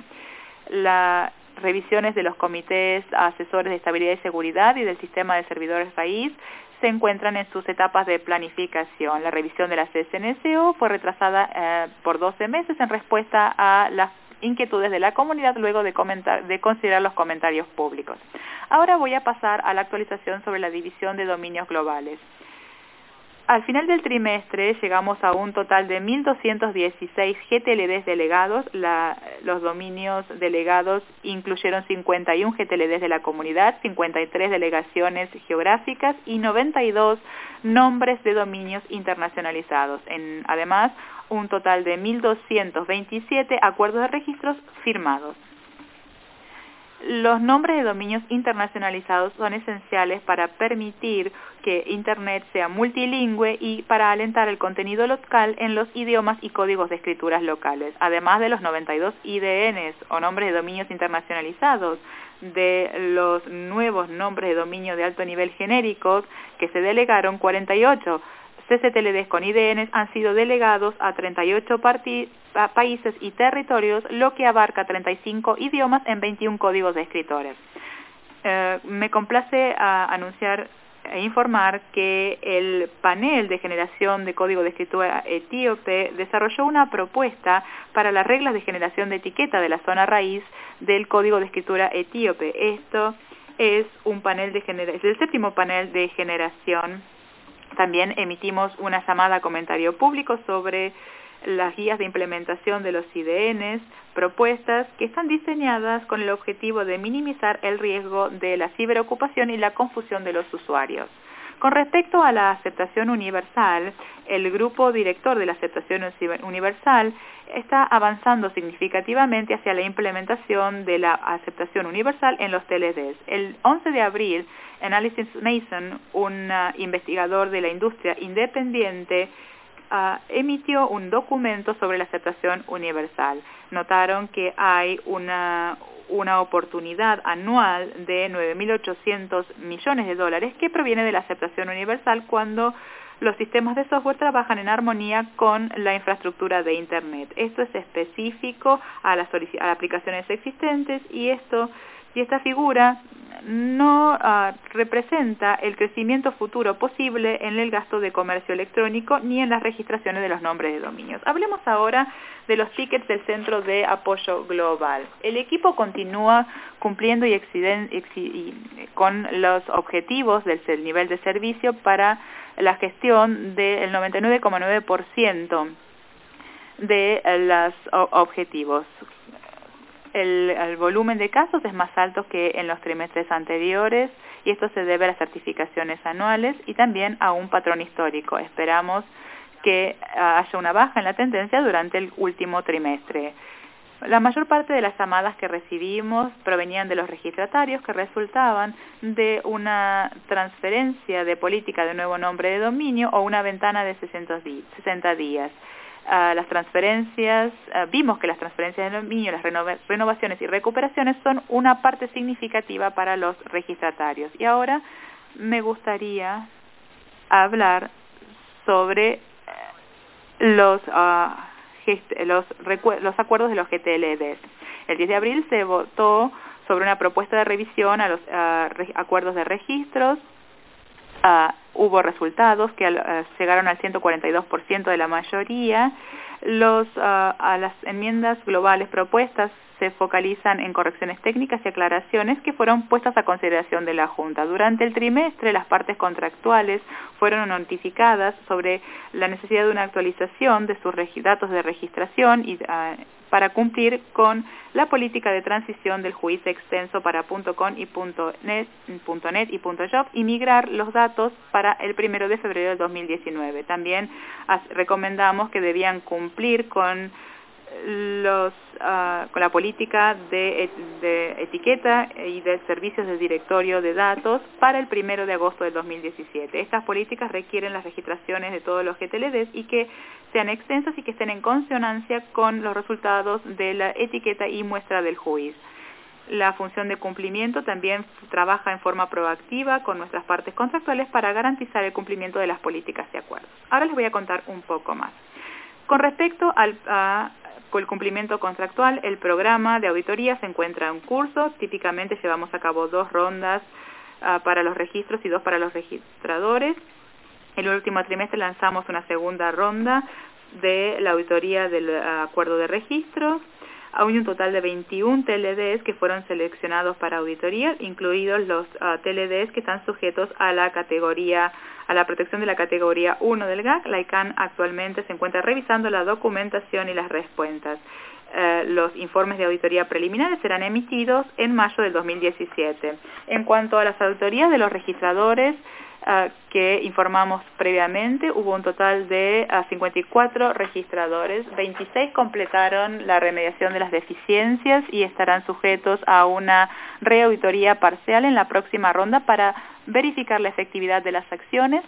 Speaker 1: Las revisiones de los comités asesores de estabilidad y seguridad y del sistema de servidores raíz se encuentran en sus etapas de planificación. La revisión de la C S N S O fue retrasada eh, por doce meses en respuesta a las inquietudes de la comunidad luego de, comentar, de considerar los comentarios públicos. Ahora voy a pasar a la actualización sobre la división de dominios globales. Al final del trimestre llegamos a un total de mil doscientos dieciséis G T L Ds delegados. La, los dominios delegados incluyeron cincuenta y uno G T L Ds de la comunidad, cincuenta y tres delegaciones geográficas y noventa y dos nombres de dominios internacionalizados. En, además, un total de mil doscientos veintisiete acuerdos de registros firmados. Los nombres de dominios internacionalizados son esenciales para permitir que Internet sea multilingüe y para alentar el contenido local en los idiomas y códigos de escrituras locales. Además de los noventa y dos I D Ns o nombres de dominios internacionalizados, de los nuevos nombres de dominio de alto nivel genéricos que se delegaron, cuarenta y ocho C C T L Ds con I D Ns han sido delegados a treinta y ocho a países y territorios, lo que abarca treinta y cinco idiomas en veintiún códigos de escritores. Eh, me complace a anunciar e informar que el panel de generación de código de escritura etíope desarrolló una propuesta para las reglas de generación de etiqueta de la zona raíz del código de escritura etíope. Esto es un panel de genera- es el séptimo panel de generación. También emitimos una llamada a comentario público sobre las guías de implementación de los I D Ns, propuestas que están diseñadas con el objetivo de minimizar el riesgo de la ciberocupación y la confusión de los usuarios. Con respecto a la aceptación universal, el grupo director de la aceptación universal está avanzando significativamente hacia la implementación de la aceptación universal en los T L Ds. El once de abril, Analysis Mason, un uh, investigador de la industria independiente, uh, emitió un documento sobre la aceptación universal. Notaron que hay una, una oportunidad anual de nueve mil ochocientos millones de dólares que proviene de la aceptación universal cuando los sistemas de software trabajan en armonía con la infraestructura de Internet. Esto es específico a las, a las aplicaciones existentes y esto y esta figura no uh, representa el crecimiento futuro posible en el gasto de comercio electrónico ni en las registraciones de los nombres de dominios. Hablemos ahora de los tickets del Centro de Apoyo Global. El equipo continúa cumpliendo y, exciden, exi, y con los objetivos del nivel de servicio para la gestión del noventa y nueve coma nueve por ciento de los objetivos. El, el volumen de casos es más alto que en los trimestres anteriores y esto se debe a las certificaciones anuales y también a un patrón histórico. Esperamos que uh, haya una baja en la tendencia durante el último trimestre. La mayor parte de las llamadas que recibimos provenían de los registratarios que resultaban de una transferencia de política de nuevo nombre de dominio o una ventana de sesenta días. Uh, las transferencias, uh, vimos que las transferencias de dominio, las renova renovaciones y recuperaciones son una parte significativa para los registratarios. Y ahora me gustaría hablar sobre los, uh, los, los acuerdos de los G T L D. El diez de abril se votó sobre una propuesta de revisión a los uh, acuerdos de registros. Uh, hubo resultados que uh, llegaron al ciento cuarenta y dos por ciento de la mayoría. Los, uh, a las enmiendas globales propuestas se focalizan en correcciones técnicas y aclaraciones que fueron puestas a consideración de la Junta. Durante el trimestre, las partes contractuales fueron notificadas sobre la necesidad de una actualización de sus datos de registración y, uh, para cumplir con la política de transición del juicio extenso para .com y .net, .net y .job y migrar los datos para el primero de febrero del dos mil diecinueve. También recomendamos que debían cumplir con los uh, con la política de, de etiqueta y de servicios de directorio de datos para el primero de agosto del dos mil diecisiete. Estas políticas requieren las registraciones de todos los G T L Ds y que sean extensas y que estén en consonancia con los resultados de la etiqueta y muestra del juiz. La función de cumplimiento también trabaja en forma proactiva con nuestras partes contractuales para garantizar el cumplimiento de las políticas y acuerdos. Ahora les voy a contar un poco más. Con respecto al a, con el cumplimiento contractual, el programa de auditoría se encuentra en curso. Típicamente llevamos a cabo dos rondas uh, para los registros y dos para los registradores. El último trimestre lanzamos una segunda ronda de la auditoría del uh, acuerdo de registro. Hay un total de veintiún T L Ds que fueron seleccionados para auditoría, incluidos los uh, T L Ds que están sujetos a la categoría a la protección de la categoría uno del G A C. La I C A N actualmente se encuentra revisando la documentación y las respuestas. Eh, los informes de auditoría preliminares serán emitidos en mayo del dos mil diecisiete. En cuanto a las auditorías de los registradores uh, que informamos previamente, hubo un total de uh, cincuenta y cuatro registradores, veintiséis completaron la remediación de las deficiencias y estarán sujetos a una reauditoría parcial en la próxima ronda para verificar la efectividad de las acciones.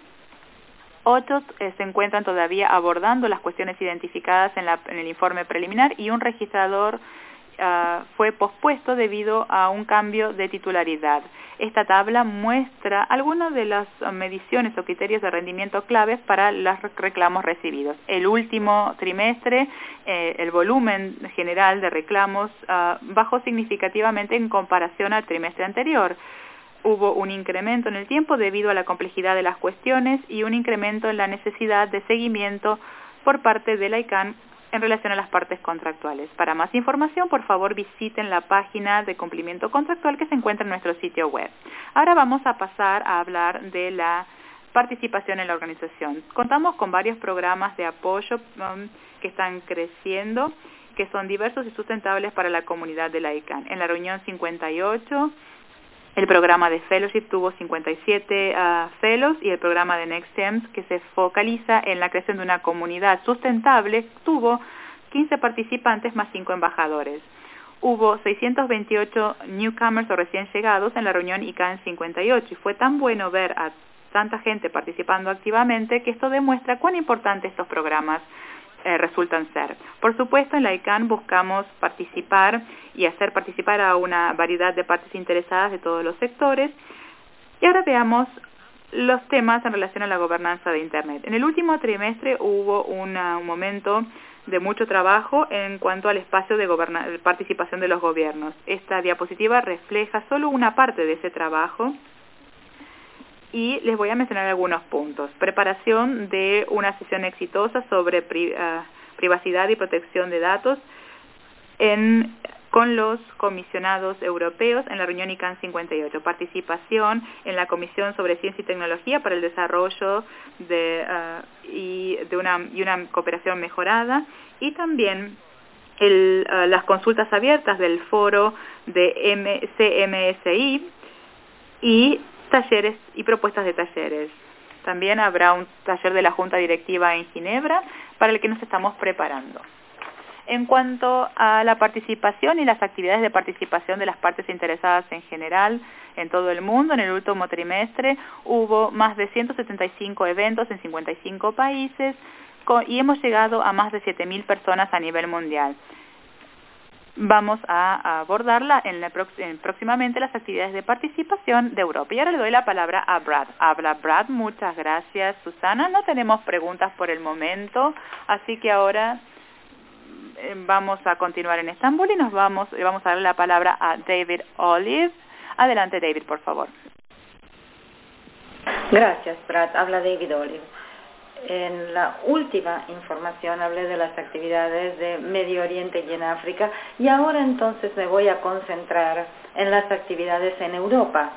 Speaker 1: Otros eh, se encuentran todavía abordando las cuestiones identificadas en, la, en el informe preliminar y un registrador uh, fue pospuesto debido a un cambio de titularidad. Esta tabla muestra algunas de las mediciones o criterios de rendimiento claves para los reclamos recibidos. El último trimestre, eh, el volumen general de reclamos uh, bajó significativamente en comparación al trimestre anterior. Hubo un incremento en el tiempo debido a la complejidad de las cuestiones y un incremento en la necesidad de seguimiento por parte de la I C A N en relación a las partes contractuales. Para más información, por favor, visiten la página de cumplimiento contractual que se encuentra en nuestro sitio web. Ahora vamos a pasar a hablar de la participación en la organización. Contamos con varios programas de apoyo um, que están creciendo, que son diversos y sustentables para la comunidad de la I C A N. En la reunión cincuenta y ocho, el programa de Fellowship tuvo cincuenta y siete uh, fellows y el programa de NextGems, que se focaliza en la creación de una comunidad sustentable, tuvo quince participantes más cinco embajadores. Hubo seiscientos veintiocho newcomers o recién llegados en la reunión I C A N cincuenta y ocho y fue tan bueno ver a tanta gente participando activamente que esto demuestra cuán importantes estos programas eh, resultan ser. Por supuesto, en la I C A N buscamos participar y hacer participar a una variedad de partes interesadas de todos los sectores. Y ahora veamos los temas en relación a la gobernanza de Internet. En el último trimestre hubo una, un momento de mucho trabajo en cuanto al espacio de, de participación de los gobiernos. Esta diapositiva refleja solo una parte de ese trabajo y les voy a mencionar algunos puntos. Preparación de una sesión exitosa sobre pri, uh, privacidad y protección de datos en, con los comisionados europeos en la reunión I C A N cincuenta y ocho. Participación en la Comisión sobre Ciencia y Tecnología para el Desarrollo de, uh, y, de una, y una cooperación mejorada. Y también el, uh, las consultas abiertas del foro de M C M S I y talleres y propuestas de talleres. También habrá un taller de la Junta Directiva en Ginebra para el que nos estamos preparando. En cuanto a la participación y las actividades de participación de las partes interesadas en general en todo el mundo, en el último trimestre hubo más de ciento setenta y cinco eventos en cincuenta y cinco países y hemos llegado a más de siete mil personas a nivel mundial. Vamos a abordarla en la en próximamente las actividades de participación de Europa. Y ahora le doy la palabra a Brad. Habla Brad, muchas gracias, Susana. No tenemos preguntas por el momento, así que ahora vamos a continuar en Estambul y nos vamos, vamos a darle la palabra a David Olive. Adelante, David, por favor.
Speaker 2: Gracias, Brad. Habla David Olive. En la última información hablé de las actividades de Medio Oriente y en África, y ahora entonces me voy a concentrar en las actividades en Europa.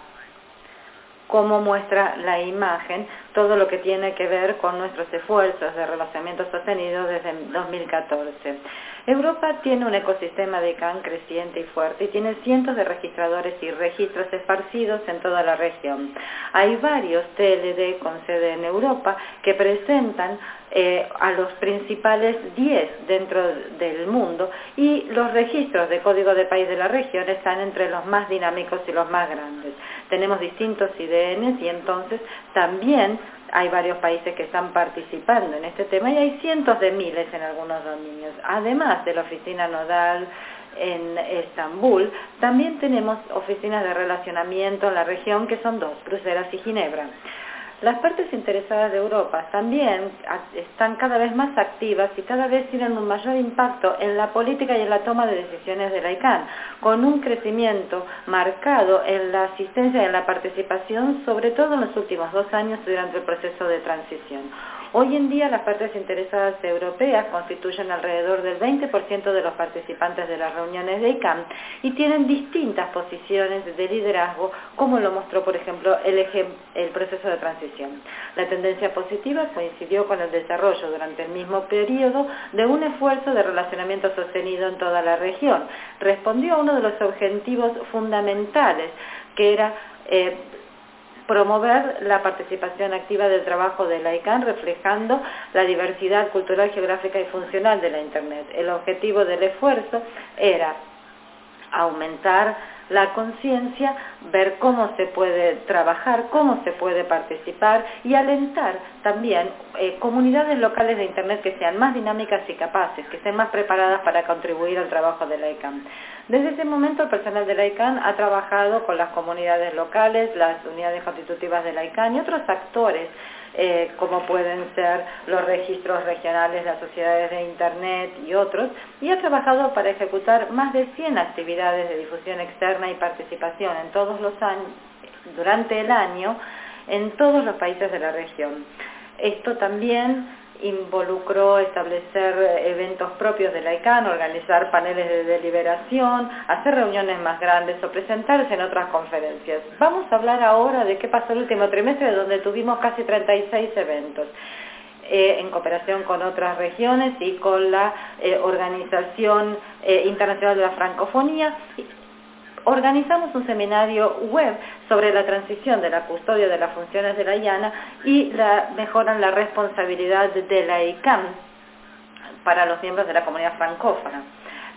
Speaker 2: Como muestra la imagen, todo lo que tiene que ver con nuestros esfuerzos de relacionamiento sostenido desde dos mil catorce. Europa tiene un ecosistema de I C A N creciente y fuerte y tiene cientos de registradores y registros esparcidos en toda la región. Hay varios T L D con sede en Europa que presentan eh, a los principales diez dentro del mundo, y los registros de código de país de la región están entre los más dinámicos y los más grandes. Tenemos distintos I D Ns y entonces también hay varios países que están participando en este tema y hay cientos de miles en algunos dominios. Además de la oficina nodal en Estambul, también tenemos oficinas de relacionamiento en la región que son dos, Bruselas y Ginebra. Las partes interesadas de Europa también están cada vez más activas y cada vez tienen un mayor impacto en la política y en la toma de decisiones de la I C A N, con un crecimiento marcado en la asistencia y en la participación, sobre todo en los últimos dos años durante el proceso de transición. Hoy en día las partes interesadas europeas constituyen alrededor del veinte por ciento de los participantes de las reuniones de I C A N y tienen distintas posiciones de liderazgo, como lo mostró por ejemplo el, el proceso de transición. La tendencia positiva coincidió con el desarrollo durante el mismo periodo de un esfuerzo de relacionamiento sostenido en toda la región. Respondió a uno de los objetivos fundamentales, que era eh, promover la participación activa del trabajo de la I C A N, reflejando la diversidad cultural, geográfica y funcional de la Internet. El objetivo del esfuerzo era aumentar la conciencia, ver cómo se puede trabajar, cómo se puede participar y alentar también eh, comunidades locales de Internet que sean más dinámicas y capaces, que estén más preparadas para contribuir al trabajo de la I C A N. Desde ese momento el personal de la I C A N ha trabajado con las comunidades locales, las unidades constitutivas de la I C A N y otros actores, Eh, como pueden ser los registros regionales, las sociedades de Internet y otros, y ha trabajado para ejecutar más de cien actividades de difusión externa y participación en todos los años, durante el año en todos los países de la región. Esto también involucró establecer eventos propios de la I C A N, organizar paneles de deliberación, hacer reuniones más grandes o presentarse en otras conferencias. Vamos a hablar ahora de qué pasó el último trimestre, donde tuvimos casi treinta y seis eventos. Eh, en cooperación con otras regiones y con la eh, Organización eh, Internacional de la Francofonía, organizamos un seminario web sobre la transición de la custodia de las funciones de la I A N A y la, mejoran la responsabilidad de la I C A N para los miembros de la comunidad francófona.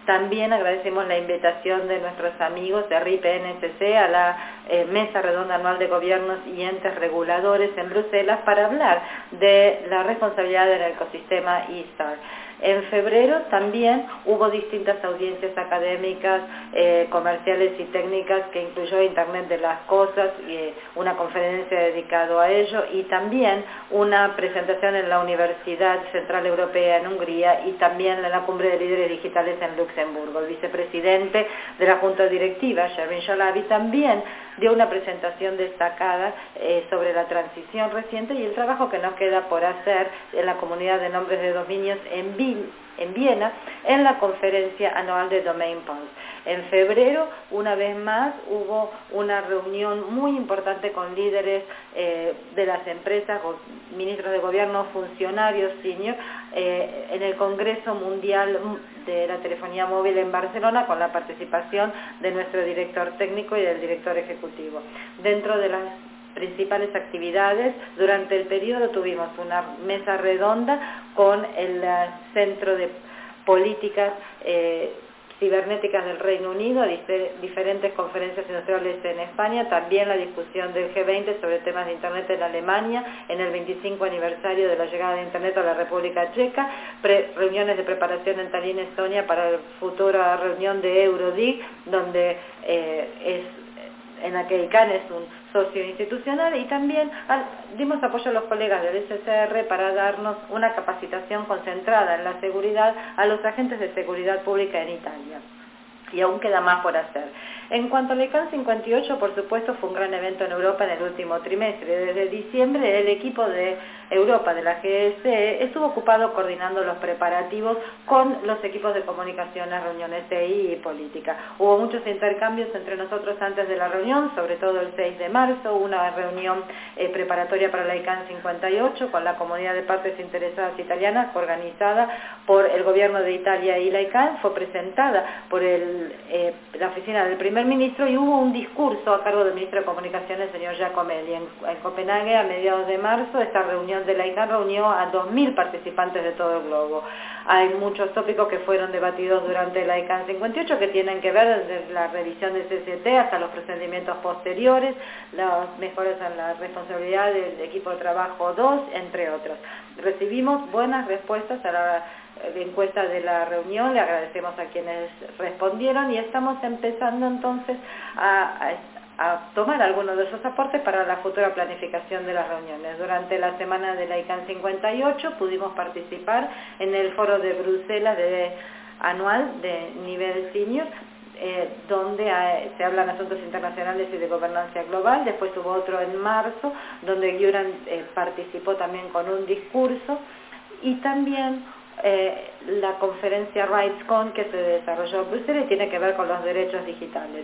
Speaker 2: También agradecemos la invitación de nuestros amigos de R I P N S C a la eh, Mesa Redonda Anual de Gobiernos y Entes Reguladores en Bruselas para hablar de la responsabilidad del ecosistema E S A R. En febrero también hubo distintas audiencias académicas, eh, comerciales y técnicas que incluyó Internet de las Cosas, eh, una conferencia dedicada a ello y también una presentación en la Universidad Central Europea en Hungría y también en la Cumbre de Líderes Digitales en Luxemburgo. El vicepresidente de la Junta Directiva, Shervin Chalabi, también dio una presentación destacada eh, sobre la transición reciente y el trabajo que nos queda por hacer en la comunidad de nombres de dominios en, Vi en Viena en la conferencia anual de Domain Ponds. En febrero, una vez más, hubo una reunión muy importante con líderes eh, de las empresas, ministros de gobierno, funcionarios senior, eh, en el Congreso Mundial de la Telefonía Móvil en Barcelona, con la participación de nuestro director técnico y del director ejecutivo. Dentro de las principales actividades, durante el periodo tuvimos una mesa redonda con el uh, Centro de Políticas eh, Cibernéticas del Reino Unido, difer diferentes conferencias industriales en España, también la discusión del G veinte sobre temas de Internet en Alemania, en el veinticinco aniversario de la llegada de Internet a la República Checa, pre reuniones de preparación en Tallinn, Estonia, para la futura reunión de Eurodig, donde eh, es en la que I C A N es un socio institucional, y también al, dimos apoyo a los colegas del S C R para darnos una capacitación concentrada en la seguridad a los agentes de seguridad pública en Italia. Y aún queda más por hacer. En cuanto a la I C A N cincuenta y ocho, por supuesto, fue un gran evento en Europa en el último trimestre. Desde diciembre, el equipo de Europa de la G S E estuvo ocupado coordinando los preparativos con los equipos de comunicaciones, reuniones T I y política. Hubo muchos intercambios entre nosotros antes de la reunión, sobre todo el seis de marzo, una reunión eh, preparatoria para la I C A N cincuenta y ocho con la comunidad de partes interesadas italianas, organizada por el gobierno de Italia y la I C A N, fue presentada por el, eh, la oficina del primer ministro y hubo un discurso a cargo del ministro de Comunicaciones, el señor Giacomelli. En, en Copenhague, a mediados de marzo, esta reunión de la I C A N reunió a dos mil participantes de todo el globo. Hay muchos tópicos que fueron debatidos durante la I C A N cincuenta y ocho que tienen que ver desde la revisión del C C T hasta los procedimientos posteriores, las mejoras en la responsabilidad del equipo de trabajo dos, entre otros. Recibimos buenas respuestas a la encuesta de la reunión, le agradecemos a quienes respondieron y estamos empezando entonces a, a, a tomar algunos de esos aportes para la futura planificación de las reuniones. Durante la semana de la I C A N cincuenta y ocho pudimos participar en el foro de Bruselas de, anual de nivel senior, Eh, donde hay, se hablan asuntos internacionales y de gobernanza global. Después hubo otro en marzo, donde Göran eh, participó también con un discurso, y también eh, la conferencia RightsCon que se desarrolló en Bruselas y tiene que ver con los derechos digitales.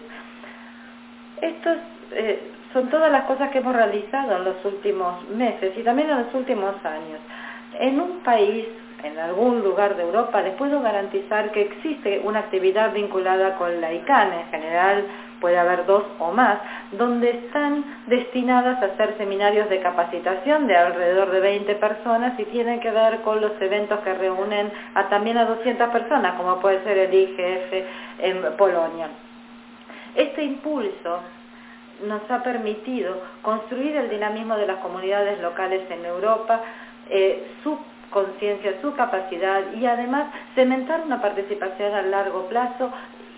Speaker 2: Estos eh, son todas las cosas que hemos realizado en los últimos meses y también en los últimos años. En un país, en algún lugar de Europa, les puedo garantizar que existe una actividad vinculada con la I C A N, en general puede haber dos o más, donde están destinadas a hacer seminarios de capacitación de alrededor de veinte personas y tienen que ver con los eventos que reúnen a también a doscientas personas, como puede ser el I G F en Polonia. Este impulso nos ha permitido construir el dinamismo de las comunidades locales en Europa, eh, su conciencia, su capacidad y además cementar una participación a largo plazo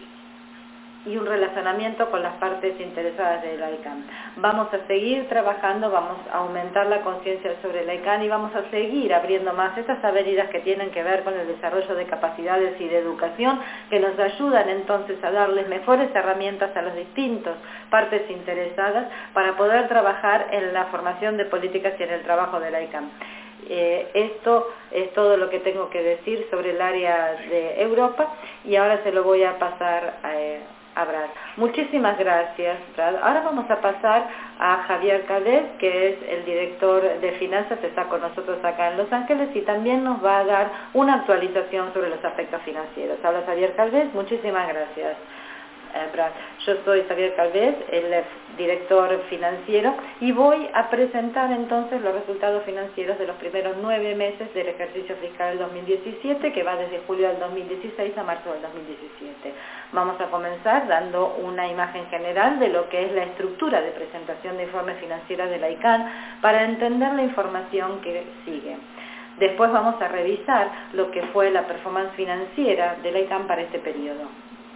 Speaker 2: y un relacionamiento con las partes interesadas de la I C A N. Vamos a seguir trabajando, vamos a aumentar la conciencia sobre la I C A N y vamos a seguir abriendo más estas avenidas que tienen que ver con el desarrollo de capacidades y de educación, que nos ayudan entonces a darles mejores herramientas a las distintas partes interesadas para poder trabajar en la formación de políticas y en el trabajo de la I C A N. Eh, esto es todo lo que tengo que decir sobre el área de Europa y ahora se lo voy a pasar a, eh, a Brad. Muchísimas gracias, Brad. Ahora vamos a pasar a Javier Calés, que es el director de finanzas, está con nosotros acá en Los Ángeles y también nos va a dar una actualización sobre los aspectos financieros. Habla Javier Calés, muchísimas gracias. eh, Brad. Yo soy Xavier Calvet, el director financiero, y voy a presentar entonces los resultados financieros de los primeros nueve meses del ejercicio fiscal del dos mil diecisiete, que va desde julio del dos mil dieciséis a marzo del dos mil diecisiete. Vamos a comenzar dando una imagen general de lo que es la estructura de presentación de informes financieros de la I C A N para entender la información que sigue. Después vamos a revisar lo que fue la performance financiera de la I C A N para este periodo.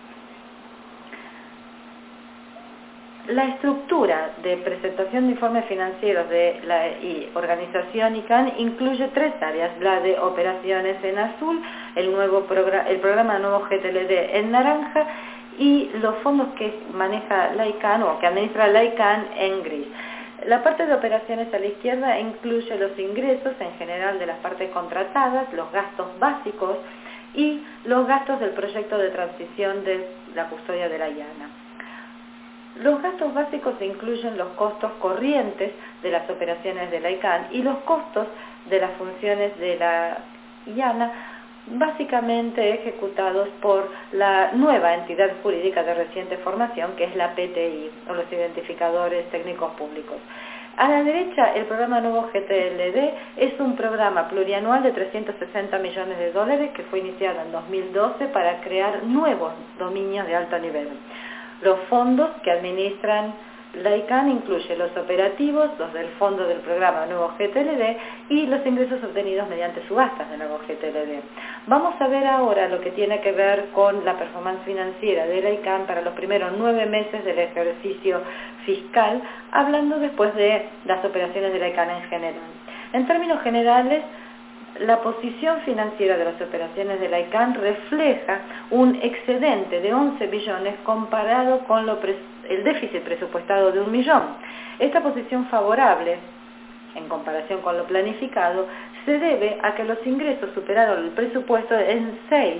Speaker 2: La estructura de presentación de informes financieros de la y organización I C A N incluye tres áreas: la de operaciones en azul, el, nuevo programa, el programa nuevo G T L D en naranja y los fondos que maneja la I C A N o que administra la I C A N en gris. La parte de operaciones a la izquierda incluye los ingresos en general de las partes contratadas, los gastos básicos y los gastos del proyecto de transición de la custodia de la I A N A. Los gastos básicos incluyen los costos corrientes de las operaciones de la I C A N y los costos de las funciones de la I A N A, básicamente ejecutados por la nueva entidad jurídica de reciente formación, que es la P T I, o los identificadores técnicos públicos. A la derecha, el programa nuevo G T L D es un programa plurianual de trescientos sesenta millones de dólares que fue iniciado en dos mil doce para crear nuevos dominios de alto nivel. Los fondos que administran la I C A N incluyen los operativos, los del fondo del programa nuevo G T L D y los ingresos obtenidos mediante subastas de nuevo G T L D. Vamos a ver ahora lo que tiene que ver con la performance financiera de la I C A N para los primeros nueve meses del ejercicio fiscal, hablando después de las operaciones de la I C A N en general. En términos generales, la posición financiera de las operaciones de la I C A N refleja un excedente de once billones comparado con lo el déficit presupuestado de un millón. Esta posición favorable, en comparación con lo planificado, se debe a que los ingresos superaron el presupuesto en seis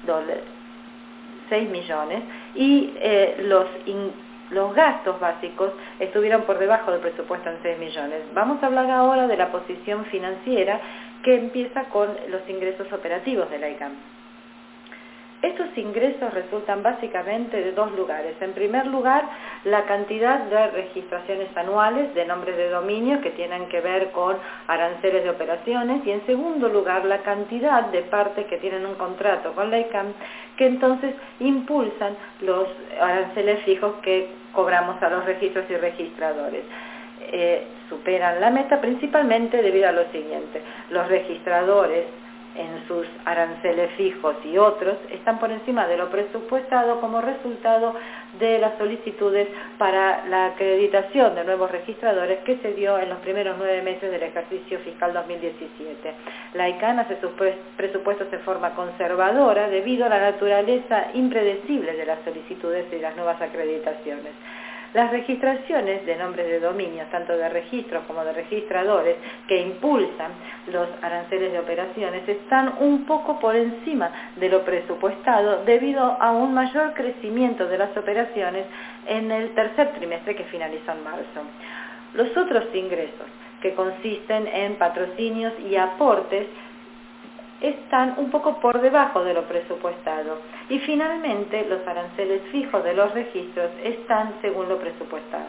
Speaker 2: millones y eh, los in, Los gastos básicos estuvieron por debajo del presupuesto en seis millones. Vamos a hablar ahora de la posición financiera, que empieza con los ingresos operativos de la I C A N. Estos ingresos resultan básicamente de dos lugares. En primer lugar, la cantidad de registraciones anuales de nombres de dominio que tienen que ver con aranceles de operaciones, y en segundo lugar, la cantidad de partes que tienen un contrato con la I C A N, que entonces impulsan los aranceles fijos que cobramos a los registros y registradores. Eh, superan la meta principalmente debido a lo siguiente: los registradores en sus aranceles fijos y otros están por encima de lo presupuestado como resultado de las solicitudes para la acreditación de nuevos registradores que se dio en los primeros nueve meses del ejercicio fiscal dos mil diecisiete. La I C A N hace sus presupuestos de forma conservadora debido a la naturaleza impredecible de las solicitudes y las nuevas acreditaciones. Las registraciones de nombres de dominio, tanto de registros como de registradores, que impulsan los aranceles de operaciones, están un poco por encima de lo presupuestado debido a un mayor crecimiento de las operaciones en el tercer trimestre que finalizó en marzo. Los otros ingresos, que consisten en patrocinios y aportes, están un poco por debajo de lo presupuestado. Y finalmente, los aranceles fijos de los registros están según lo presupuestado.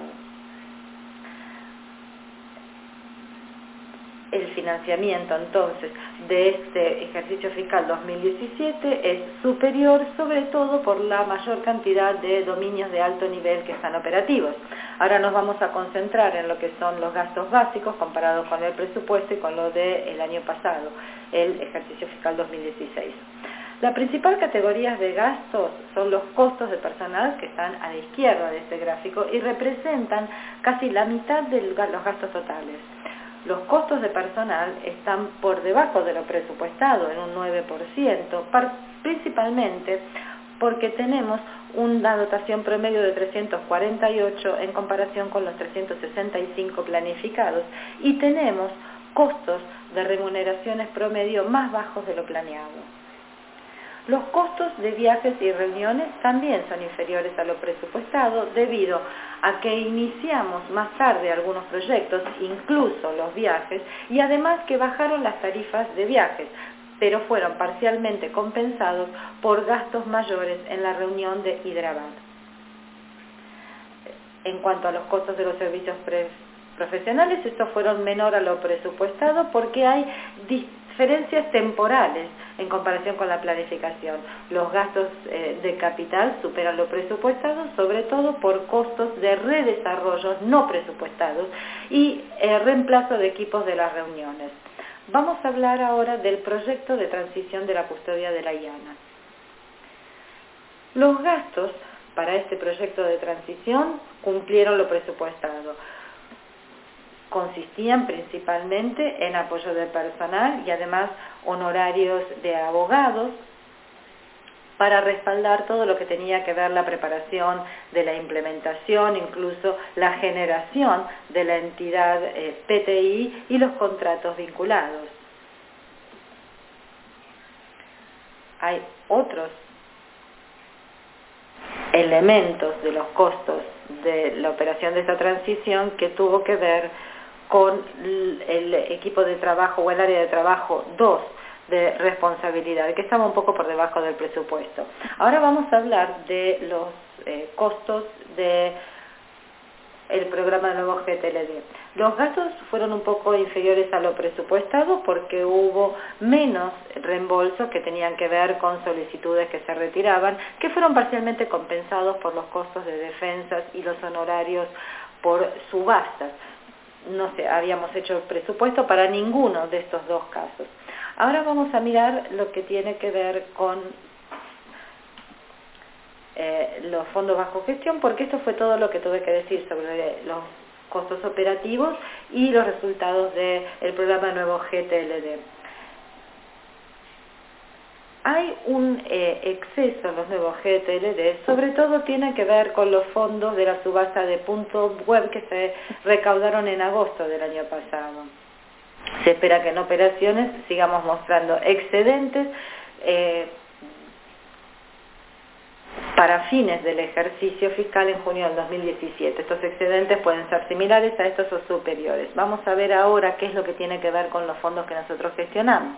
Speaker 2: El financiamiento, entonces, de este ejercicio fiscal dos mil diecisiete es superior, sobre todo por la mayor cantidad de dominios de alto nivel que están operativos. Ahora nos vamos a concentrar en lo que son los gastos básicos comparados con el presupuesto y con lo del año pasado, el ejercicio fiscal dos mil dieciséis. La principal categoría de gastos son los costos de personal, que están a la izquierda de este gráfico y representan casi la mitad de los gastos totales. Los costos de personal están por debajo de lo presupuestado, en un nueve por ciento, principalmente porque tenemos una dotación promedio de trescientos cuarenta y ocho en comparación con los trescientos sesenta y cinco planificados, y tenemos costos de remuneraciones promedio más bajos de lo planeado. Los costos de viajes y reuniones también son inferiores a lo presupuestado debido a que iniciamos más tarde algunos proyectos, incluso los viajes, y además que bajaron las tarifas de viajes, pero fueron parcialmente compensados por gastos mayores en la reunión de Hyderabad. En cuanto a los costos de los servicios pre profesionales, estos fueron menor a lo presupuestado porque hay diferencias temporales en comparación con la planificación. Los gastos eh, de capital superan lo presupuestado, sobre todo por costos de redesarrollo no presupuestados y eh, reemplazo de equipos de las reuniones. Vamos a hablar ahora del proyecto de transición de la custodia de la IANA. Los gastos para este proyecto de transición cumplieron lo presupuestado. Consistían principalmente en apoyo de personal y además honorarios de abogados para respaldar todo lo que tenía que ver la preparación de la implementación, incluso la generación de la entidad eh, P T I y los contratos vinculados. Hay otros elementos de los costos de la operación de esta transición que tuvo que ver con el equipo de trabajo o el área de trabajo dos de responsabilidad, que estaba un poco por debajo del presupuesto. Ahora vamos a hablar de los eh, costos de el programa de nuevo G T L D. Los gastos fueron un poco inferiores a lo presupuestado porque hubo menos reembolsos que tenían que ver con solicitudes que se retiraban, que fueron parcialmente compensados por los costos de defensas y los honorarios por subastas. No sé, habíamos hecho presupuesto para ninguno de estos dos casos. Ahora vamos a mirar lo que tiene que ver con eh, los fondos bajo gestión, porque esto fue todo lo que tuve que decir sobre los costos operativos y los resultados del programa nuevo G T L D. Hay un eh, exceso en los nuevos G T L D, sobre todo tiene que ver con los fondos de la subasta de punto web que se recaudaron en agosto del año pasado. Se espera que en operaciones sigamos mostrando excedentes eh, para fines del ejercicio fiscal en junio del dos mil diecisiete. Estos excedentes pueden ser similares a estos o superiores. Vamos a ver ahora qué es lo que tiene que ver con los fondos que nosotros gestionamos.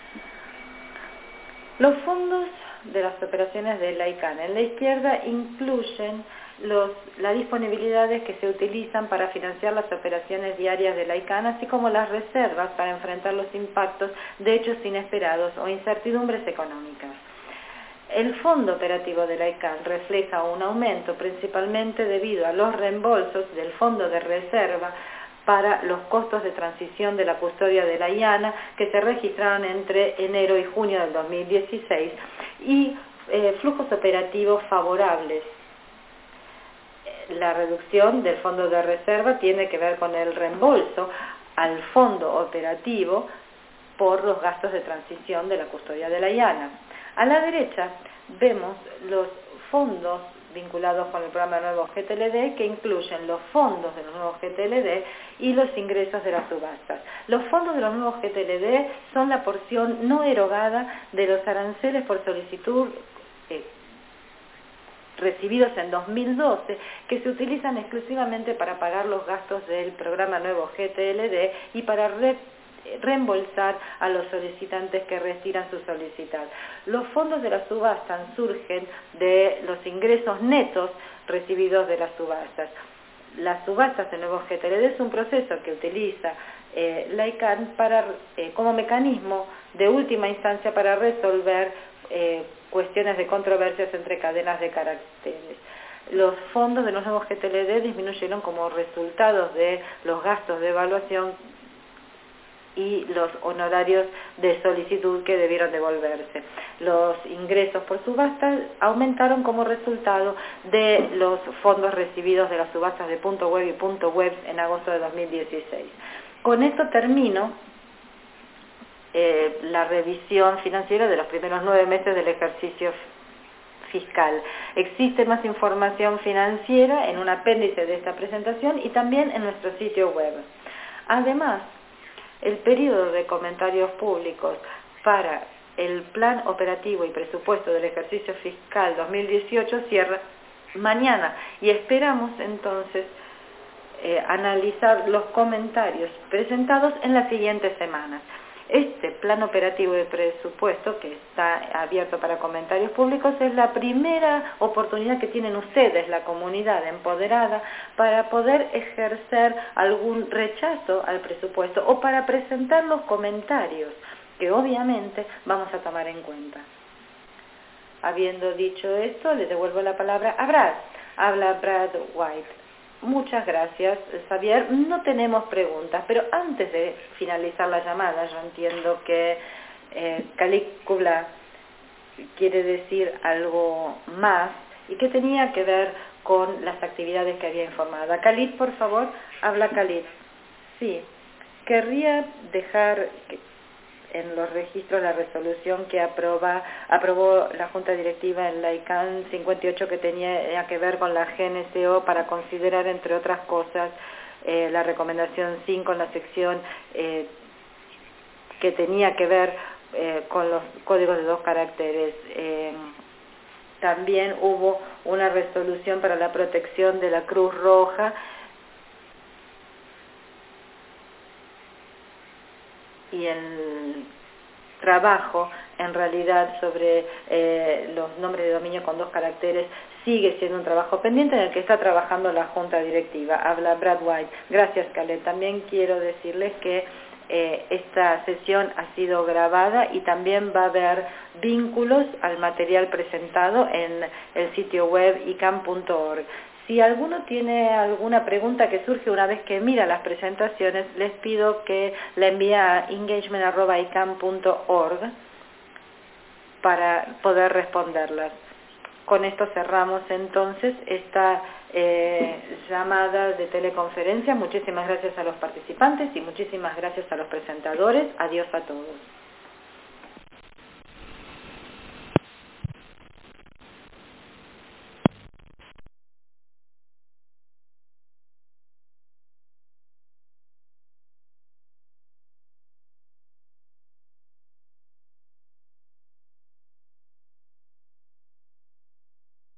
Speaker 2: Los fondos de las operaciones de la ICANN en la izquierda incluyen los, las disponibilidades que se utilizan para financiar las operaciones diarias de la ICANN, así como las reservas para enfrentar los impactos de hechos inesperados o incertidumbres económicas. El fondo operativo de la ICANN refleja un aumento principalmente debido a los reembolsos del fondo de reserva para los costos de transición de la custodia de la IANA que se registraron entre enero y junio del dos mil dieciséis y eh, flujos operativos favorables. La reducción del fondo de reserva tiene que ver con el reembolso al fondo operativo por los gastos de transición de la custodia de la IANA. A la derecha vemos los fondos vinculados con el programa nuevo G T L D, que incluyen los fondos de los nuevos G T L D y los ingresos de las subastas. Los fondos de los nuevos G T L D son la porción no erogada de los aranceles por solicitud eh, recibidos en dos mil doce, que se utilizan exclusivamente para pagar los gastos del programa nuevo G T L D y para re reembolsar a los solicitantes que retiran su solicitud. Los fondos de la subasta surgen de los ingresos netos recibidos de las subastas. Las subastas de nuevos G T L D es un proceso que utiliza eh, la ICANN para, eh, como mecanismo de última instancia para resolver eh, cuestiones de controversias entre cadenas de caracteres. Los fondos de los nuevos G T L D disminuyeron como resultado de los gastos de evaluación y los honorarios de solicitud que debieron devolverse. Los ingresos por subasta aumentaron como resultado de los fondos recibidos de las subastas de punto web y punto web en agosto de dos mil dieciséis. Con esto termino eh, la revisión financiera de los primeros nueve meses del ejercicio fiscal. Existe más información financiera en un apéndice de esta presentación y también en nuestro sitio web. Además, el periodo de comentarios públicos para el plan operativo y presupuesto del ejercicio fiscal dos mil dieciocho cierra mañana y esperamos entonces eh, analizar los comentarios presentados en las siguientes semanas. Este plan operativo de presupuesto, que está abierto para comentarios públicos, es la primera oportunidad que tienen ustedes, la comunidad empoderada, para poder ejercer algún rechazo al presupuesto o para presentar los comentarios que obviamente vamos a tomar en cuenta. Habiendo dicho esto, le devuelvo la palabra a Brad. Habla Brad White. Muchas gracias, Xavier. No tenemos preguntas, pero antes de finalizar la llamada, yo entiendo que eh, Calígula quiere decir algo más y que tenía que ver con las actividades que había informado. Khalid, por favor, habla Khalid. Sí, querría dejar en los registros la resolución que aproba, aprobó la Junta Directiva en la I C A N cincuenta y ocho, que tenía que ver con la G N C O, para considerar, entre otras cosas, eh, la recomendación cinco en la sección eh, que tenía que ver eh, con los códigos de dos caracteres. Eh, también hubo una resolución para la protección de la Cruz Roja y el trabajo en realidad sobre eh, los nombres de dominio con dos caracteres sigue siendo un trabajo pendiente en el que está trabajando la Junta Directiva. Habla Brad White. Gracias, Khaled. También quiero decirles que eh, esta sesión ha sido grabada y también va a haber vínculos al material presentado en el sitio web i cam punto org. Si alguno tiene alguna pregunta que surge una vez que mira las presentaciones, les pido que la envíe a engagement arroba i cam punto org para poder responderlas. Con esto cerramos entonces esta eh, llamada de teleconferencia. Muchísimas gracias a los participantes y muchísimas gracias a los presentadores. Adiós a todos.